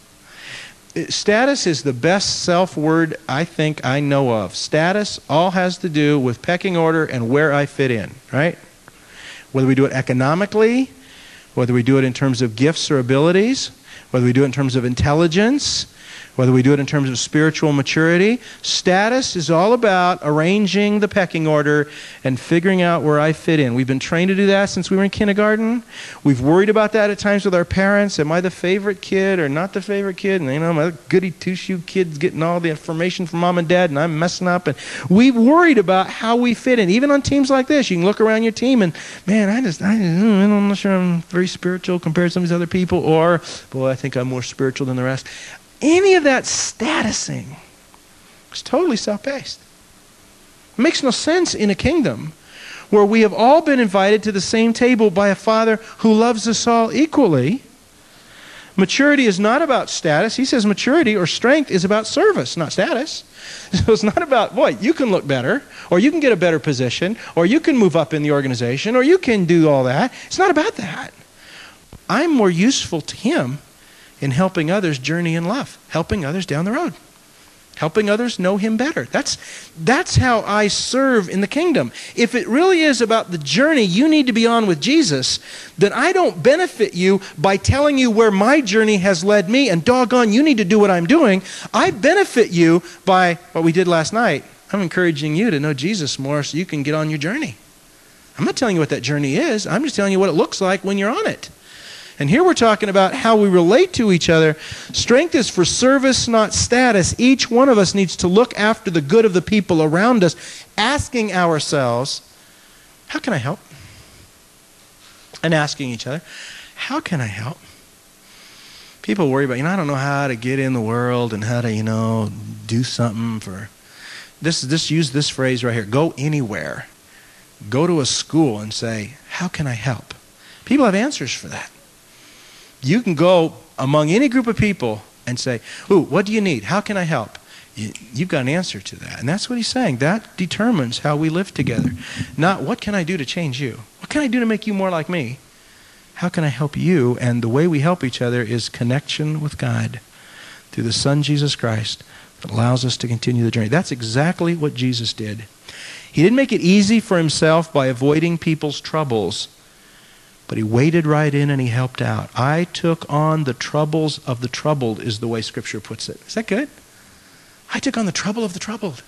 Status is the best self-word I think I know of. Status all has to do with pecking order and where I fit in, right? Whether we do it economically, whether we do it in terms of gifts or abilities, whether we do it in terms of intelligence, whether we do it in terms of spiritual maturity. Status is all about arranging the pecking order and figuring out where I fit in. We've been trained to do that since we were in kindergarten. We've worried about that at times with our parents. Am I the favorite kid or not the favorite kid? And my goody two-shoe kid's getting all the information from mom and dad and I'm messing up. And we've worried about how we fit in. Even on teams like this, you can look around your team and, man, I'm not sure I'm very spiritual compared to some of these other people, or, boy, I think I'm more spiritual than the rest. Any of that statusing is totally self-based. It makes no sense in a kingdom where we have all been invited to the same table by a Father who loves us all equally. Maturity is not about status. He says maturity or strength is about service, not status. So it's not about, boy, you can look better, or you can get a better position, or you can move up in the organization, or you can do all that. It's not about that. I'm more useful to him in helping others journey in love, helping others down the road, helping others know him better. That's how I serve in the kingdom. If it really is about the journey you need to be on with Jesus, then I don't benefit you by telling you where my journey has led me and doggone, you need to do what I'm doing. I benefit you by what we did last night. I'm encouraging you to know Jesus more so you can get on your journey. I'm not telling you what that journey is. I'm just telling you what it looks like when you're on it. And here we're talking about how we relate to each other. Strength is for service, not status. Each one of us needs to look after the good of the people around us, asking ourselves, how can I help? And asking each other, how can I help? People worry about, I don't know how to get in the world and how to, do something for this. Use this phrase right here. Go anywhere. Go to a school and say, how can I help? People have answers for that. You can go among any group of people and say, what do you need? How can I help? You've got an answer to that. And that's what he's saying. That determines how we live together. Not what can I do to change you? What can I do to make you more like me? How can I help you? And the way we help each other is connection with God through the Son, Jesus Christ, that allows us to continue the journey. That's exactly what Jesus did. He didn't make it easy for himself by avoiding people's troubles, but he waded right in and he helped out. I took on the troubles of the troubled is the way Scripture puts it. Is that good? I took on the trouble of the troubled.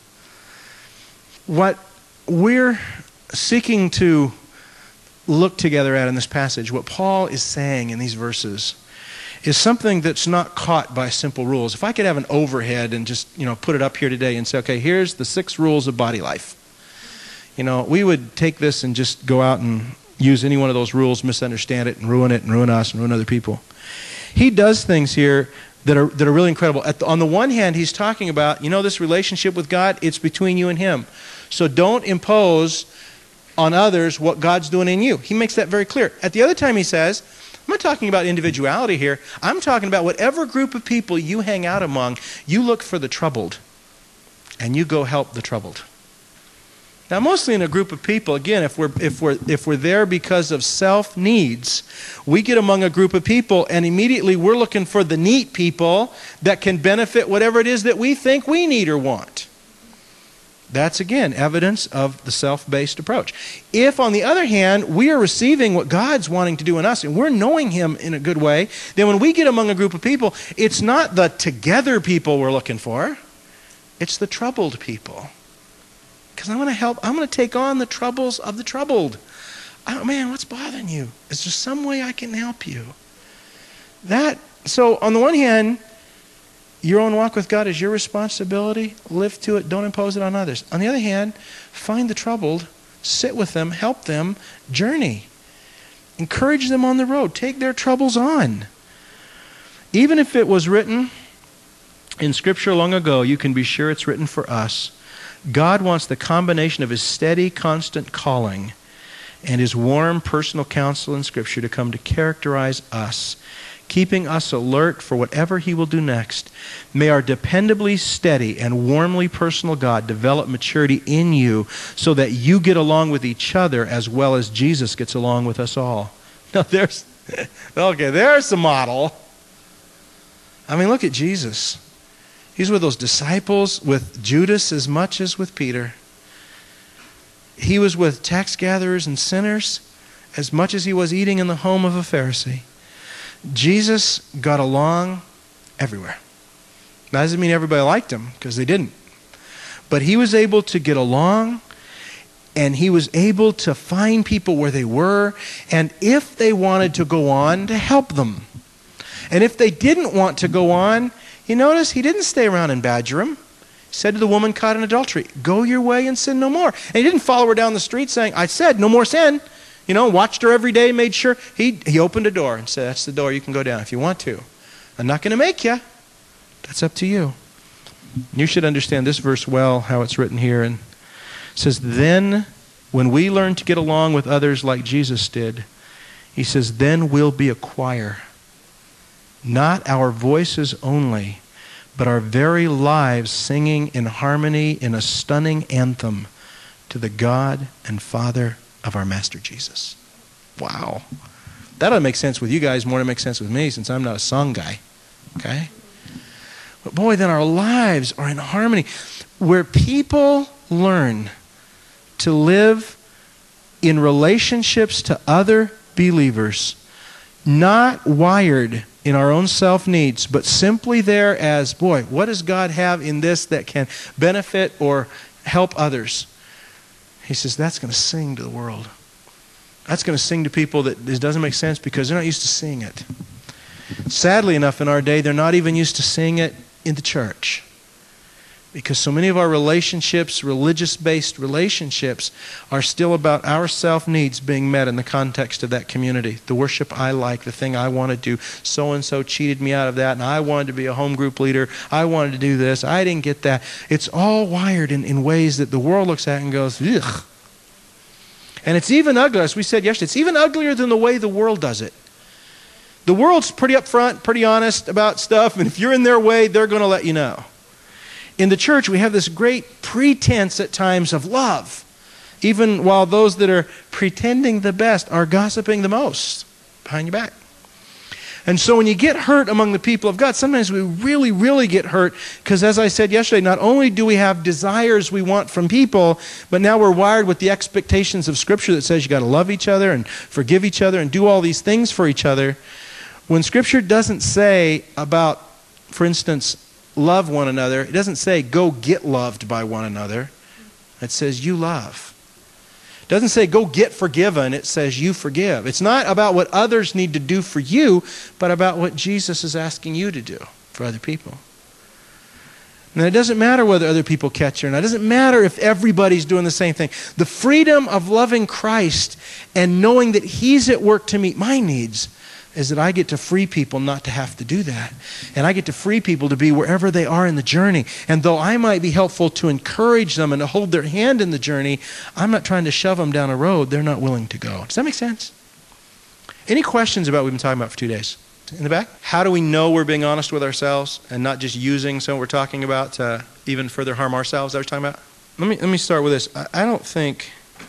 What we're seeking to look together at in this passage, what Paul is saying in these verses, is something that's not caught by simple rules. If I could have an overhead and just, put it up here today and say, okay, here's the 6 rules of body life. We would take this and just go out and use any one of those rules, misunderstand it, and ruin us, and ruin other people. He does things here that are really incredible. On the one hand, he's talking about, this relationship with God, it's between you and him. So don't impose on others what God's doing in you. He makes that very clear. At the other time he says, I'm not talking about individuality here. I'm talking about whatever group of people you hang out among, you look for the troubled, and you go help the troubled. Now, mostly in a group of people, again, if we're there because of self-needs, we get among a group of people and immediately we're looking for the neat people that can benefit whatever it is that we think we need or want. That's, again, evidence of the self-based approach. If, on the other hand, we are receiving what God's wanting to do in us and we're knowing him in a good way, then when we get among a group of people, it's not the together people we're looking for, it's the troubled people. Because I want to help, I'm going to take on the troubles of the troubled. Man, what's bothering you? Is there some way I can help you? So on the one hand, your own walk with God is your responsibility. Live to it. Don't impose it on others. On the other hand, find the troubled, sit with them, help them, journey. Encourage them on the road. Take their troubles on. Even if it was written in Scripture long ago, you can be sure it's written for us. God wants the combination of his steady, constant calling and his warm, personal counsel in Scripture to come to characterize us, keeping us alert for whatever he will do next. May our dependably steady and warmly personal God develop maturity in you so that you get along with each other as well as Jesus gets along with us all. Now there's the model. I mean, look at Jesus. He's with those disciples, with Judas as much as with Peter. He was with tax gatherers and sinners as much as he was eating in the home of a Pharisee. Jesus got along everywhere. That doesn't mean everybody liked him, because they didn't. But he was able to get along, and he was able to find people where they were, and if they wanted to go on, to help them. And if they didn't want to go on, you notice he didn't stay around and badger him. He said to the woman caught in adultery, go your way and sin no more. And he didn't follow her down the street saying, I said no more sin. Watched her every day, made sure. He opened a door and said, that's the door, you can go down if you want to. I'm not going to make you. That's up to you. You should understand this verse well, how it's written here. And it says, then when we learn to get along with others like Jesus did, he says, then we'll be a choir. Not our voices only, but our very lives singing in harmony in a stunning anthem to the God and Father of our Master Jesus. Wow. That ought to make sense with you guys more than it makes sense with me, since I'm not a song guy. Okay? But boy, then our lives are in harmony. Where people learn to live in relationships to other believers, not wired in our own self-needs, but simply there as, boy, what does God have in this that can benefit or help others? He says, that's going to sing to the world. That's going to sing to people that this doesn't make sense because they're not used to seeing it. Sadly enough, in our day, they're not even used to seeing it in the church. Because so many of our relationships, religious-based relationships, are still about our self-needs being met in the context of that community. The worship I like, the thing I want to do. So-and-so cheated me out of that, and I wanted to be a home group leader. I wanted to do this. I didn't get that. It's all wired in ways that the world looks at and goes, ugh. And it's even uglier, as we said yesterday, it's even uglier than the way the world does it. The world's pretty upfront, pretty honest about stuff, and if you're in their way, they're going to let you know. In the church, we have this great pretense at times of love, even while those that are pretending the best are gossiping the most behind your back. And so when you get hurt among the people of God, sometimes we really, really get hurt because, as I said yesterday, not only do we have desires we want from people, but now we're wired with the expectations of Scripture that says you got to love each other and forgive each other and do all these things for each other. When Scripture doesn't say about, for instance, love one another, it doesn't say go get loved by one another. It says you love. It doesn't say go get forgiven. It says you forgive. It's not about what others need to do for you, but about what Jesus is asking you to do for other people. And it doesn't matter whether other people catch you or not. It doesn't matter if everybody's doing the same thing. The freedom of loving Christ and knowing that He's at work to meet my needs is that I get to free people not to have to do that. And I get to free people to be wherever they are in the journey. And though I might be helpful to encourage them and to hold their hand in the journey, I'm not trying to shove them down a road they're not willing to go. Does that make sense? Any questions about what we've been talking about for 2 days? In the back? How do we know we're being honest with ourselves and not just using some of what we're talking about to even further harm ourselves? Is that what you're talking about? Let me start with this. I don't think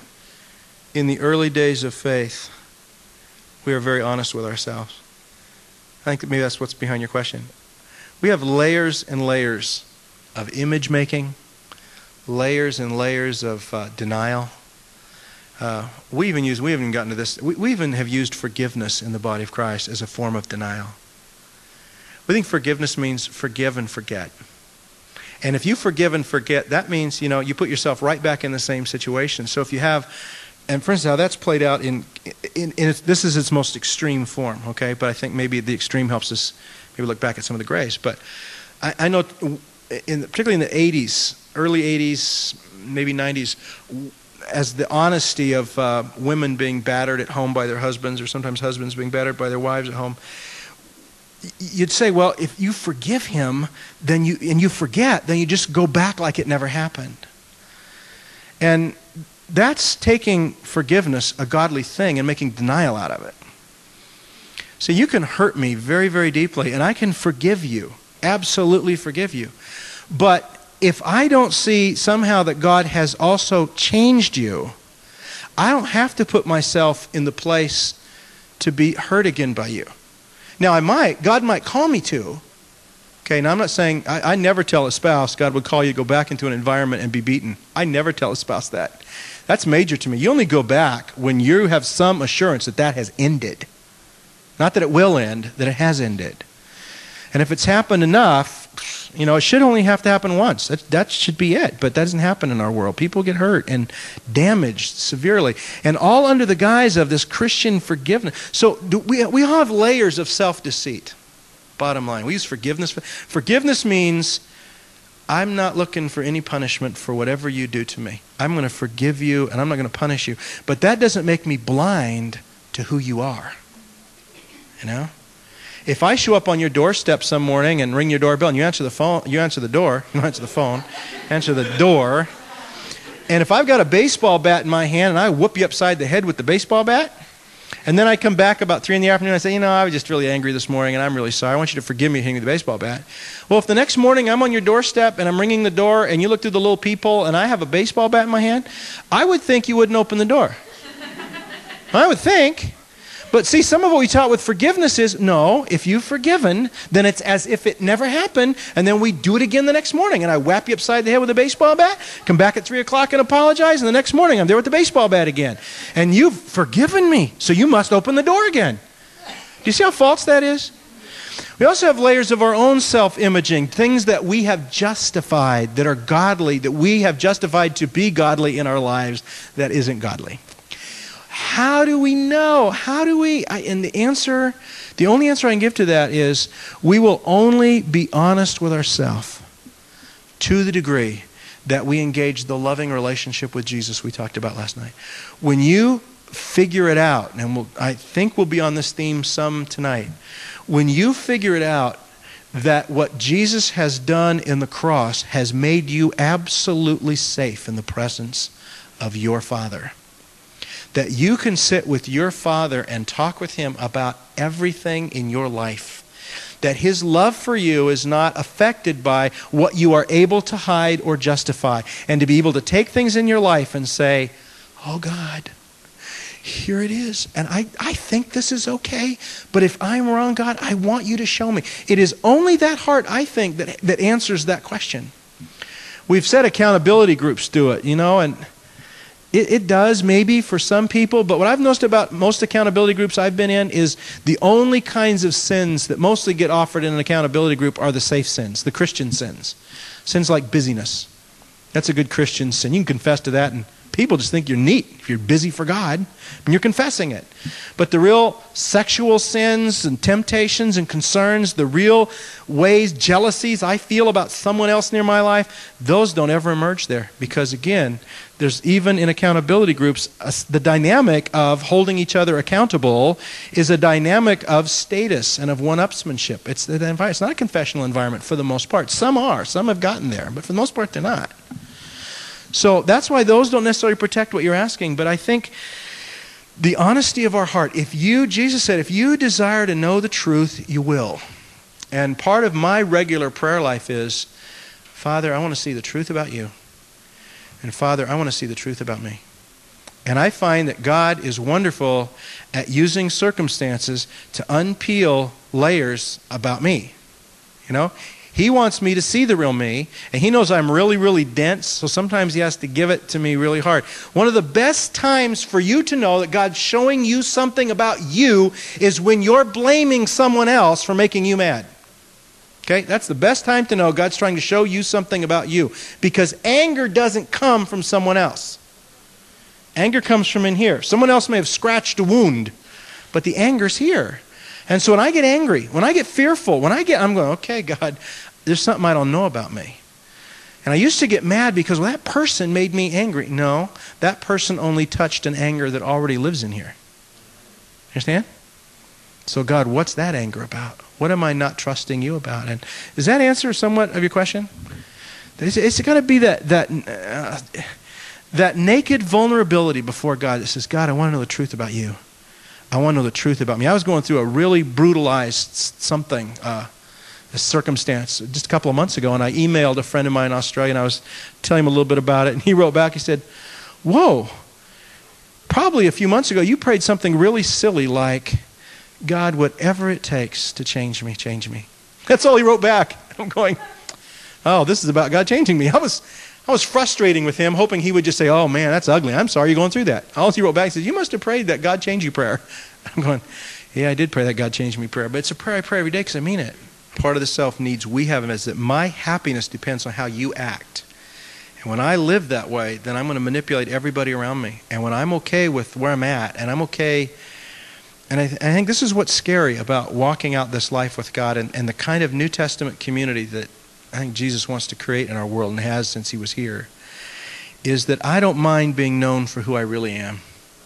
in the early days of faith we are very honest with ourselves. I think that maybe that's what's behind your question. We have layers and layers of image making, layers and layers of denial. We haven't gotten to this. We even have used forgiveness in the body of Christ as a form of denial. We think forgiveness means forgive and forget. And if you forgive and forget, that means, you put yourself right back in the same situation. So if you have, and for instance, how that's played out in this is its most extreme form, okay? But I think maybe the extreme helps us maybe look back at some of the grace. But I know, particularly in the 80s, early 80s, maybe 90s, as the honesty of women being battered at home by their husbands, or sometimes husbands being battered by their wives at home, you'd say, well, if you forgive him, and you forget, then you just go back like it never happened. And that's taking forgiveness, a godly thing, and making denial out of it. So you can hurt me very, very deeply, and I can forgive you, absolutely forgive you. But if I don't see somehow that God has also changed you, I don't have to put myself in the place to be hurt again by you. Now God might call me to. Okay, now I'm not saying, I never tell a spouse God would call you to go back into an environment and be beaten. I never tell a spouse that. That's major to me. You only go back when you have some assurance that that has ended. Not that it will end, that it has ended. And if it's happened enough, it should only have to happen once. That should be it. But that doesn't happen in our world. People get hurt and damaged severely. And all under the guise of this Christian forgiveness. So we all have layers of self-deceit. Bottom line. We use forgiveness. Forgiveness means I'm not looking for any punishment for whatever you do to me. I'm going to forgive you and I'm not going to punish you. But that doesn't make me blind to who you are. If I show up on your doorstep some morning and ring your doorbell and you answer the phone, you answer the door, you don't answer the phone, answer the door. And if I've got a baseball bat in my hand and I whoop you upside the head with the baseball bat, and then I come back about 3 in the afternoon and I say, I was just really angry this morning and I'm really sorry. I want you to forgive me hitting me with the baseball bat. Well, if the next morning I'm on your doorstep and I'm ringing the door and you look through the little peephole and I have a baseball bat in my hand, I would think you wouldn't open the door. I would think. But see, some of what we taught with forgiveness is, no, if you've forgiven, then it's as if it never happened, and then we do it again the next morning, and I whap you upside the head with a baseball bat, come back at 3 o'clock and apologize, and the next morning I'm there with the baseball bat again. And you've forgiven me, so you must open the door again. Do you see how false that is? We also have layers of our own self-imaging, things that we have justified, that are godly, that we have justified to be godly in our lives that isn't godly. How do we know? And the only answer I can give to that is we will only be honest with ourselves to the degree that we engage the loving relationship with Jesus we talked about last night. When you figure it out, and I think we'll be on this theme some tonight, when you figure it out that what Jesus has done in the cross has made you absolutely safe in the presence of your Father, that you can sit with your Father and talk with Him about everything in your life. That His love for you is not affected by what you are able to hide or justify. And to be able to take things in your life and say, oh God, here it is. And I think this is okay, but if I'm wrong, God, I want you to show me. It is only that heart, I think, that answers that question. We've said accountability groups do it, and it does maybe for some people, but what I've noticed about most accountability groups I've been in is the only kinds of sins that mostly get offered in an accountability group are the safe sins, the Christian sins. Sins like busyness. That's a good Christian sin. You can confess to that, and people just think you're neat if you're busy for God and you're confessing it. But the real sexual sins and temptations and concerns, the real ways, jealousies I feel about someone else near my life, those don't ever emerge there. Because again, there's even in accountability groups, the dynamic of holding each other accountable is a dynamic of status and of one-upsmanship. It's not a confessional environment for the most part. Some are. Some have gotten there. But for the most part, they're not. So that's why those don't necessarily protect what you're asking. But I think the honesty of our heart, Jesus said, if you desire to know the truth, you will. And part of my regular prayer life is, Father, I want to see the truth about you. And Father, I want to see the truth about me. And I find that God is wonderful at using circumstances to unpeel layers about me. He wants me to see the real me, and He knows I'm really, really dense, so sometimes He has to give it to me really hard. One of the best times for you to know that God's showing you something about you is when you're blaming someone else for making you mad. Okay? That's the best time to know God's trying to show you something about you, because anger doesn't come from someone else. Anger comes from in here. Someone else may have scratched a wound, but the anger's here. And so when I get angry, when I get fearful, I'm going, okay, God, there's something I don't know about me. And I used to get mad because, that person made me angry. No, that person only touched an anger that already lives in here. Understand? So God, what's that anger about? What am I not trusting you about? And does that answer somewhat of your question? It's got to be that naked vulnerability before God that says, God, I want to know the truth about you. I want to know the truth about me. I was going through a really brutalized a circumstance just a couple of months ago, and I emailed a friend of mine in Australia, and I was telling him a little bit about it, and he wrote back, he said, whoa, probably a few months ago you prayed something really silly like, God, whatever it takes to change me, change me. That's all he wrote back. I'm going, oh, this is about God changing me. I was frustrating with him, hoping he would just say, oh man, that's ugly. I'm sorry you're going through that. All he wrote back, he says, you must have prayed that God change you prayer. I'm going, yeah, I did pray that God change me prayer. But it's a prayer I pray every day because I mean it. Part of the self-needs we have is that my happiness depends on how you act. And when I live that way, then I'm going to manipulate everybody around me. And when I'm okay with where I'm at, and I'm okay, and I think this is what's scary about walking out this life with God and the kind of New Testament community that I think Jesus wants to create in our world and has since He was here, is that I don't mind being known for who I really am.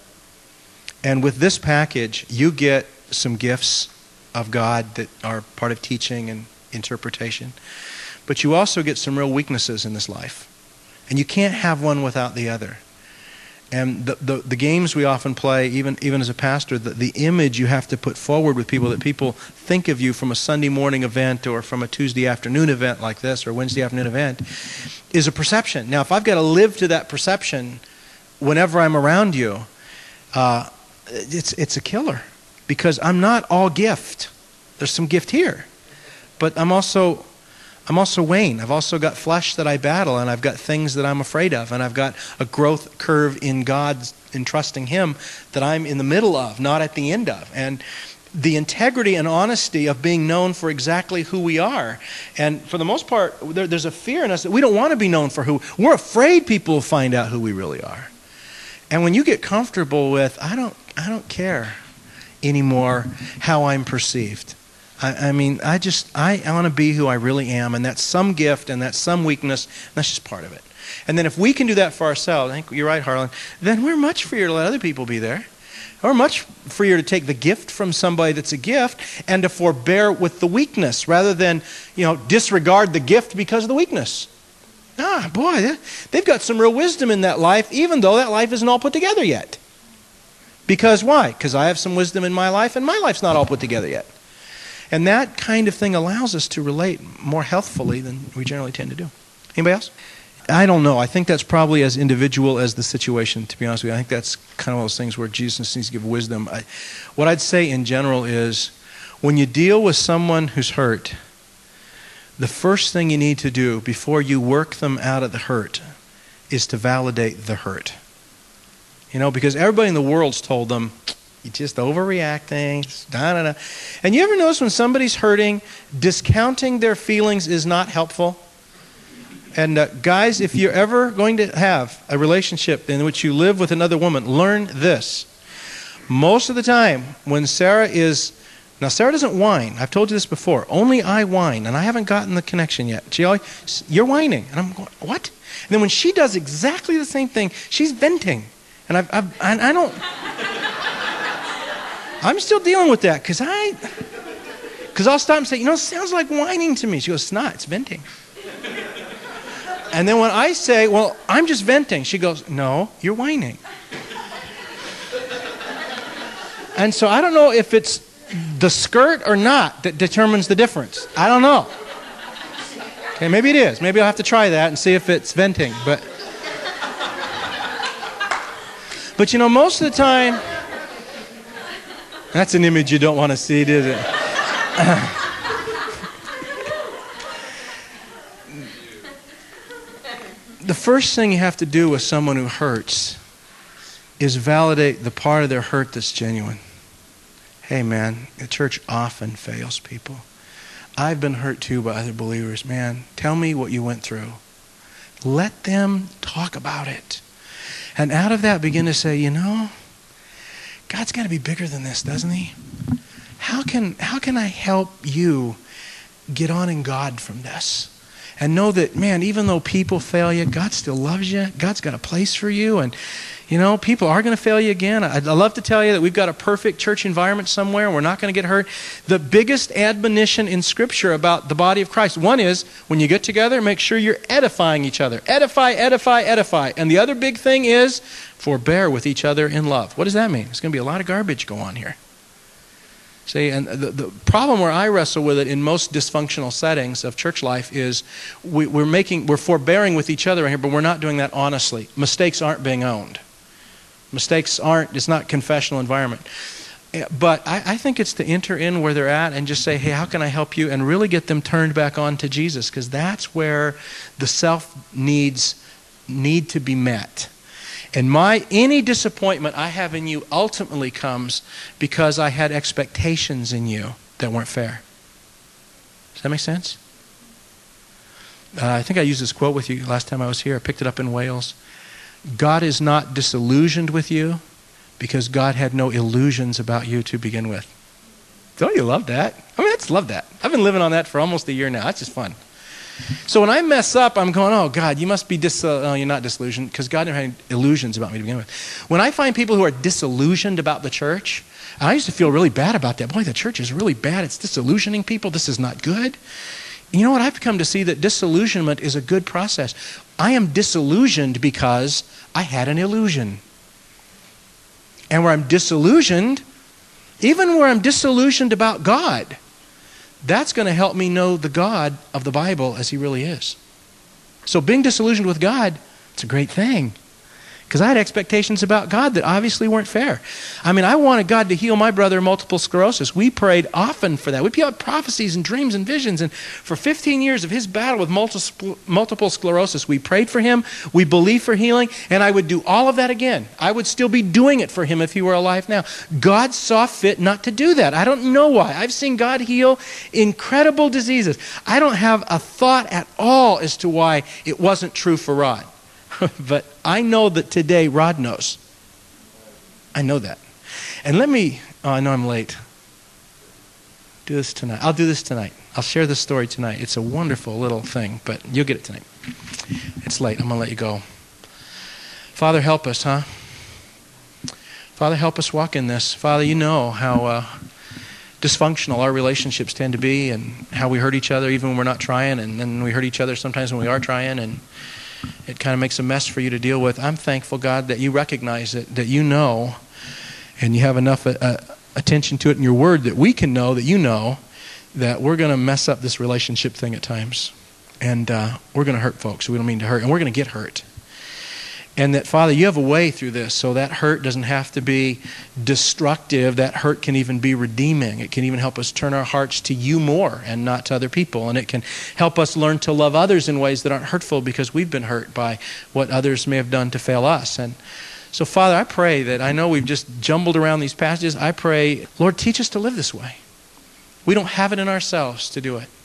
And with this package, you get some gifts of God that are part of teaching and interpretation, but you also get some real weaknesses in this life. And you can't have one without the other. And the games we often play, even as a pastor, the image you have to put forward with people, that people think of you from a Sunday morning event or from a Tuesday afternoon event like this or a Wednesday afternoon event, is a perception. Now, if I've got to live to that perception whenever I'm around you, it's a killer. Because I'm not all gift. There's some gift here. But I'm also Wayne. I've also got flesh that I battle, and I've got things that I'm afraid of, and I've got a growth curve in God, in trusting Him, that I'm in the middle of, not at the end of. And the integrity and honesty of being known for exactly who we are. And for the most part, there's a fear in us that we don't want to be known for who. We're afraid people will find out who we really are. And when you get comfortable with, I don't care anymore how I'm perceived. I mean, I want to be who I really am, and that's some gift, and that's some weakness, and that's just part of it. And then if we can do that for ourselves, I think you're right, Harlan, then we're much freer to let other people be there. We're much freer to take the gift from somebody that's a gift and to forbear with the weakness rather than, disregard the gift because of the weakness. Boy, they've got some real wisdom in that life, even though that life isn't all put together yet. Because why? Because I have some wisdom in my life, and my life's not all put together yet. And that kind of thing allows us to relate more healthfully than we generally tend to do. Anybody else? I don't know. I think that's probably as individual as the situation, to be honest with you. I think that's kind of one of those things where Jesus needs to give wisdom. What I'd say in general is, when you deal with someone who's hurt, the first thing you need to do before you work them out of the hurt is to validate the hurt. Because everybody in the world's told them, you're just overreacting, da-da-da. And you ever notice when somebody's hurting, discounting their feelings is not helpful? And guys, if you're ever going to have a relationship in which you live with another woman, learn this. Most of the time, when Sarah doesn't whine. I've told you this before. Only I whine, and I haven't gotten the connection yet. She always, you're whining. And I'm going, what? And then when she does exactly the same thing, she's venting. And I don't... I'm still dealing with that, because I'll stop and say, it sounds like whining to me. She goes, it's not, it's venting. And then when I say, well, I'm just venting, she goes, no, you're whining. And so I don't know if it's the skirt or not that determines the difference. I don't know. Okay, maybe it is. Maybe I'll have to try that and see if it's venting. But most of the time, that's an image you don't want to see, is it? The first thing you have to do with someone who hurts is validate the part of their hurt that's genuine. Hey man, the church often fails people. I've been hurt too by other believers. Man, tell me what you went through. Let them talk about it. And out of that begin to say, God's got to be bigger than this, doesn't he? How can I help you get on in God from this? And know that, man, even though people fail you, God still loves you. God's got a place for you. And, people are going to fail you again. I'd love to tell you that we've got a perfect church environment somewhere and we're not going to get hurt. The biggest admonition in Scripture about the body of Christ, one is, when you get together, make sure you're edifying each other. Edify, edify, edify. And the other big thing is, forbear with each other in love. What does that mean? There's going to be a lot of garbage go on here. See, and the problem where I wrestle with it in most dysfunctional settings of church life is we're forbearing with each other in here, but we're not doing that honestly. Mistakes aren't being owned. It's not confessional environment. But I think it's to enter in where they're at and just say, hey, how can I help you? And really get them turned back on to Jesus, because that's where the self needs need to be met. And any disappointment I have in you ultimately comes because I had expectations in you that weren't fair. Does that make sense? I think I used this quote with you last time I was here. I picked it up in Wales. God is not disillusioned with you because God had no illusions about you to begin with. Don't you love that? I just love that. I've been living on that for almost a year now. That's just fun. So when I mess up, I'm going, oh, God, you must be you're not disillusioned, because God never had illusions about me to begin with. When I find people who are disillusioned about the church, I used to feel really bad about that. Boy, the church is really bad. It's disillusioning people. This is not good. You know what? I've come to see that disillusionment is a good process. I am disillusioned because I had an illusion. And where I'm disillusioned, even where I'm disillusioned about God, that's going to help me know the God of the Bible as he really is. So being disillusioned with God, it's a great thing. Because I had expectations about God that obviously weren't fair. I wanted God to heal my brother multiple sclerosis. We prayed often for that. We had prophecies and dreams and visions. And for 15 years of his battle with multiple sclerosis, we prayed for him. We believed for healing. And I would do all of that again. I would still be doing it for him if he were alive now. God saw fit not to do that. I don't know why. I've seen God heal incredible diseases. I don't have a thought at all as to why it wasn't true for Rod. But I know that today Rod knows. I know that. And I know I'm late. Do this tonight. I'll do this tonight. I'll share this story tonight. It's a wonderful little thing, but you'll get it tonight. It's late. I'm going to let you go. Father, help us, huh? Father, help us walk in this. Father, you know how dysfunctional our relationships tend to be, and how we hurt each other even when we're not trying, and then we hurt each other sometimes when we are trying, and it kind of makes a mess for you to deal with. I'm thankful, God, that you recognize it, that you know, and you have enough attention to it in your word that we can know that you know that we're going to mess up this relationship thing at times. And we're going to hurt folks. We don't mean to hurt. And we're going to get hurt. And that, Father, you have a way through this, so that hurt doesn't have to be destructive. That hurt can even be redeeming. It can even help us turn our hearts to you more and not to other people. And it can help us learn to love others in ways that aren't hurtful because we've been hurt by what others may have done to fail us. And so, Father, I pray that, I know we've just jumbled around these passages. I pray, Lord, teach us to live this way. We don't have it in ourselves to do it.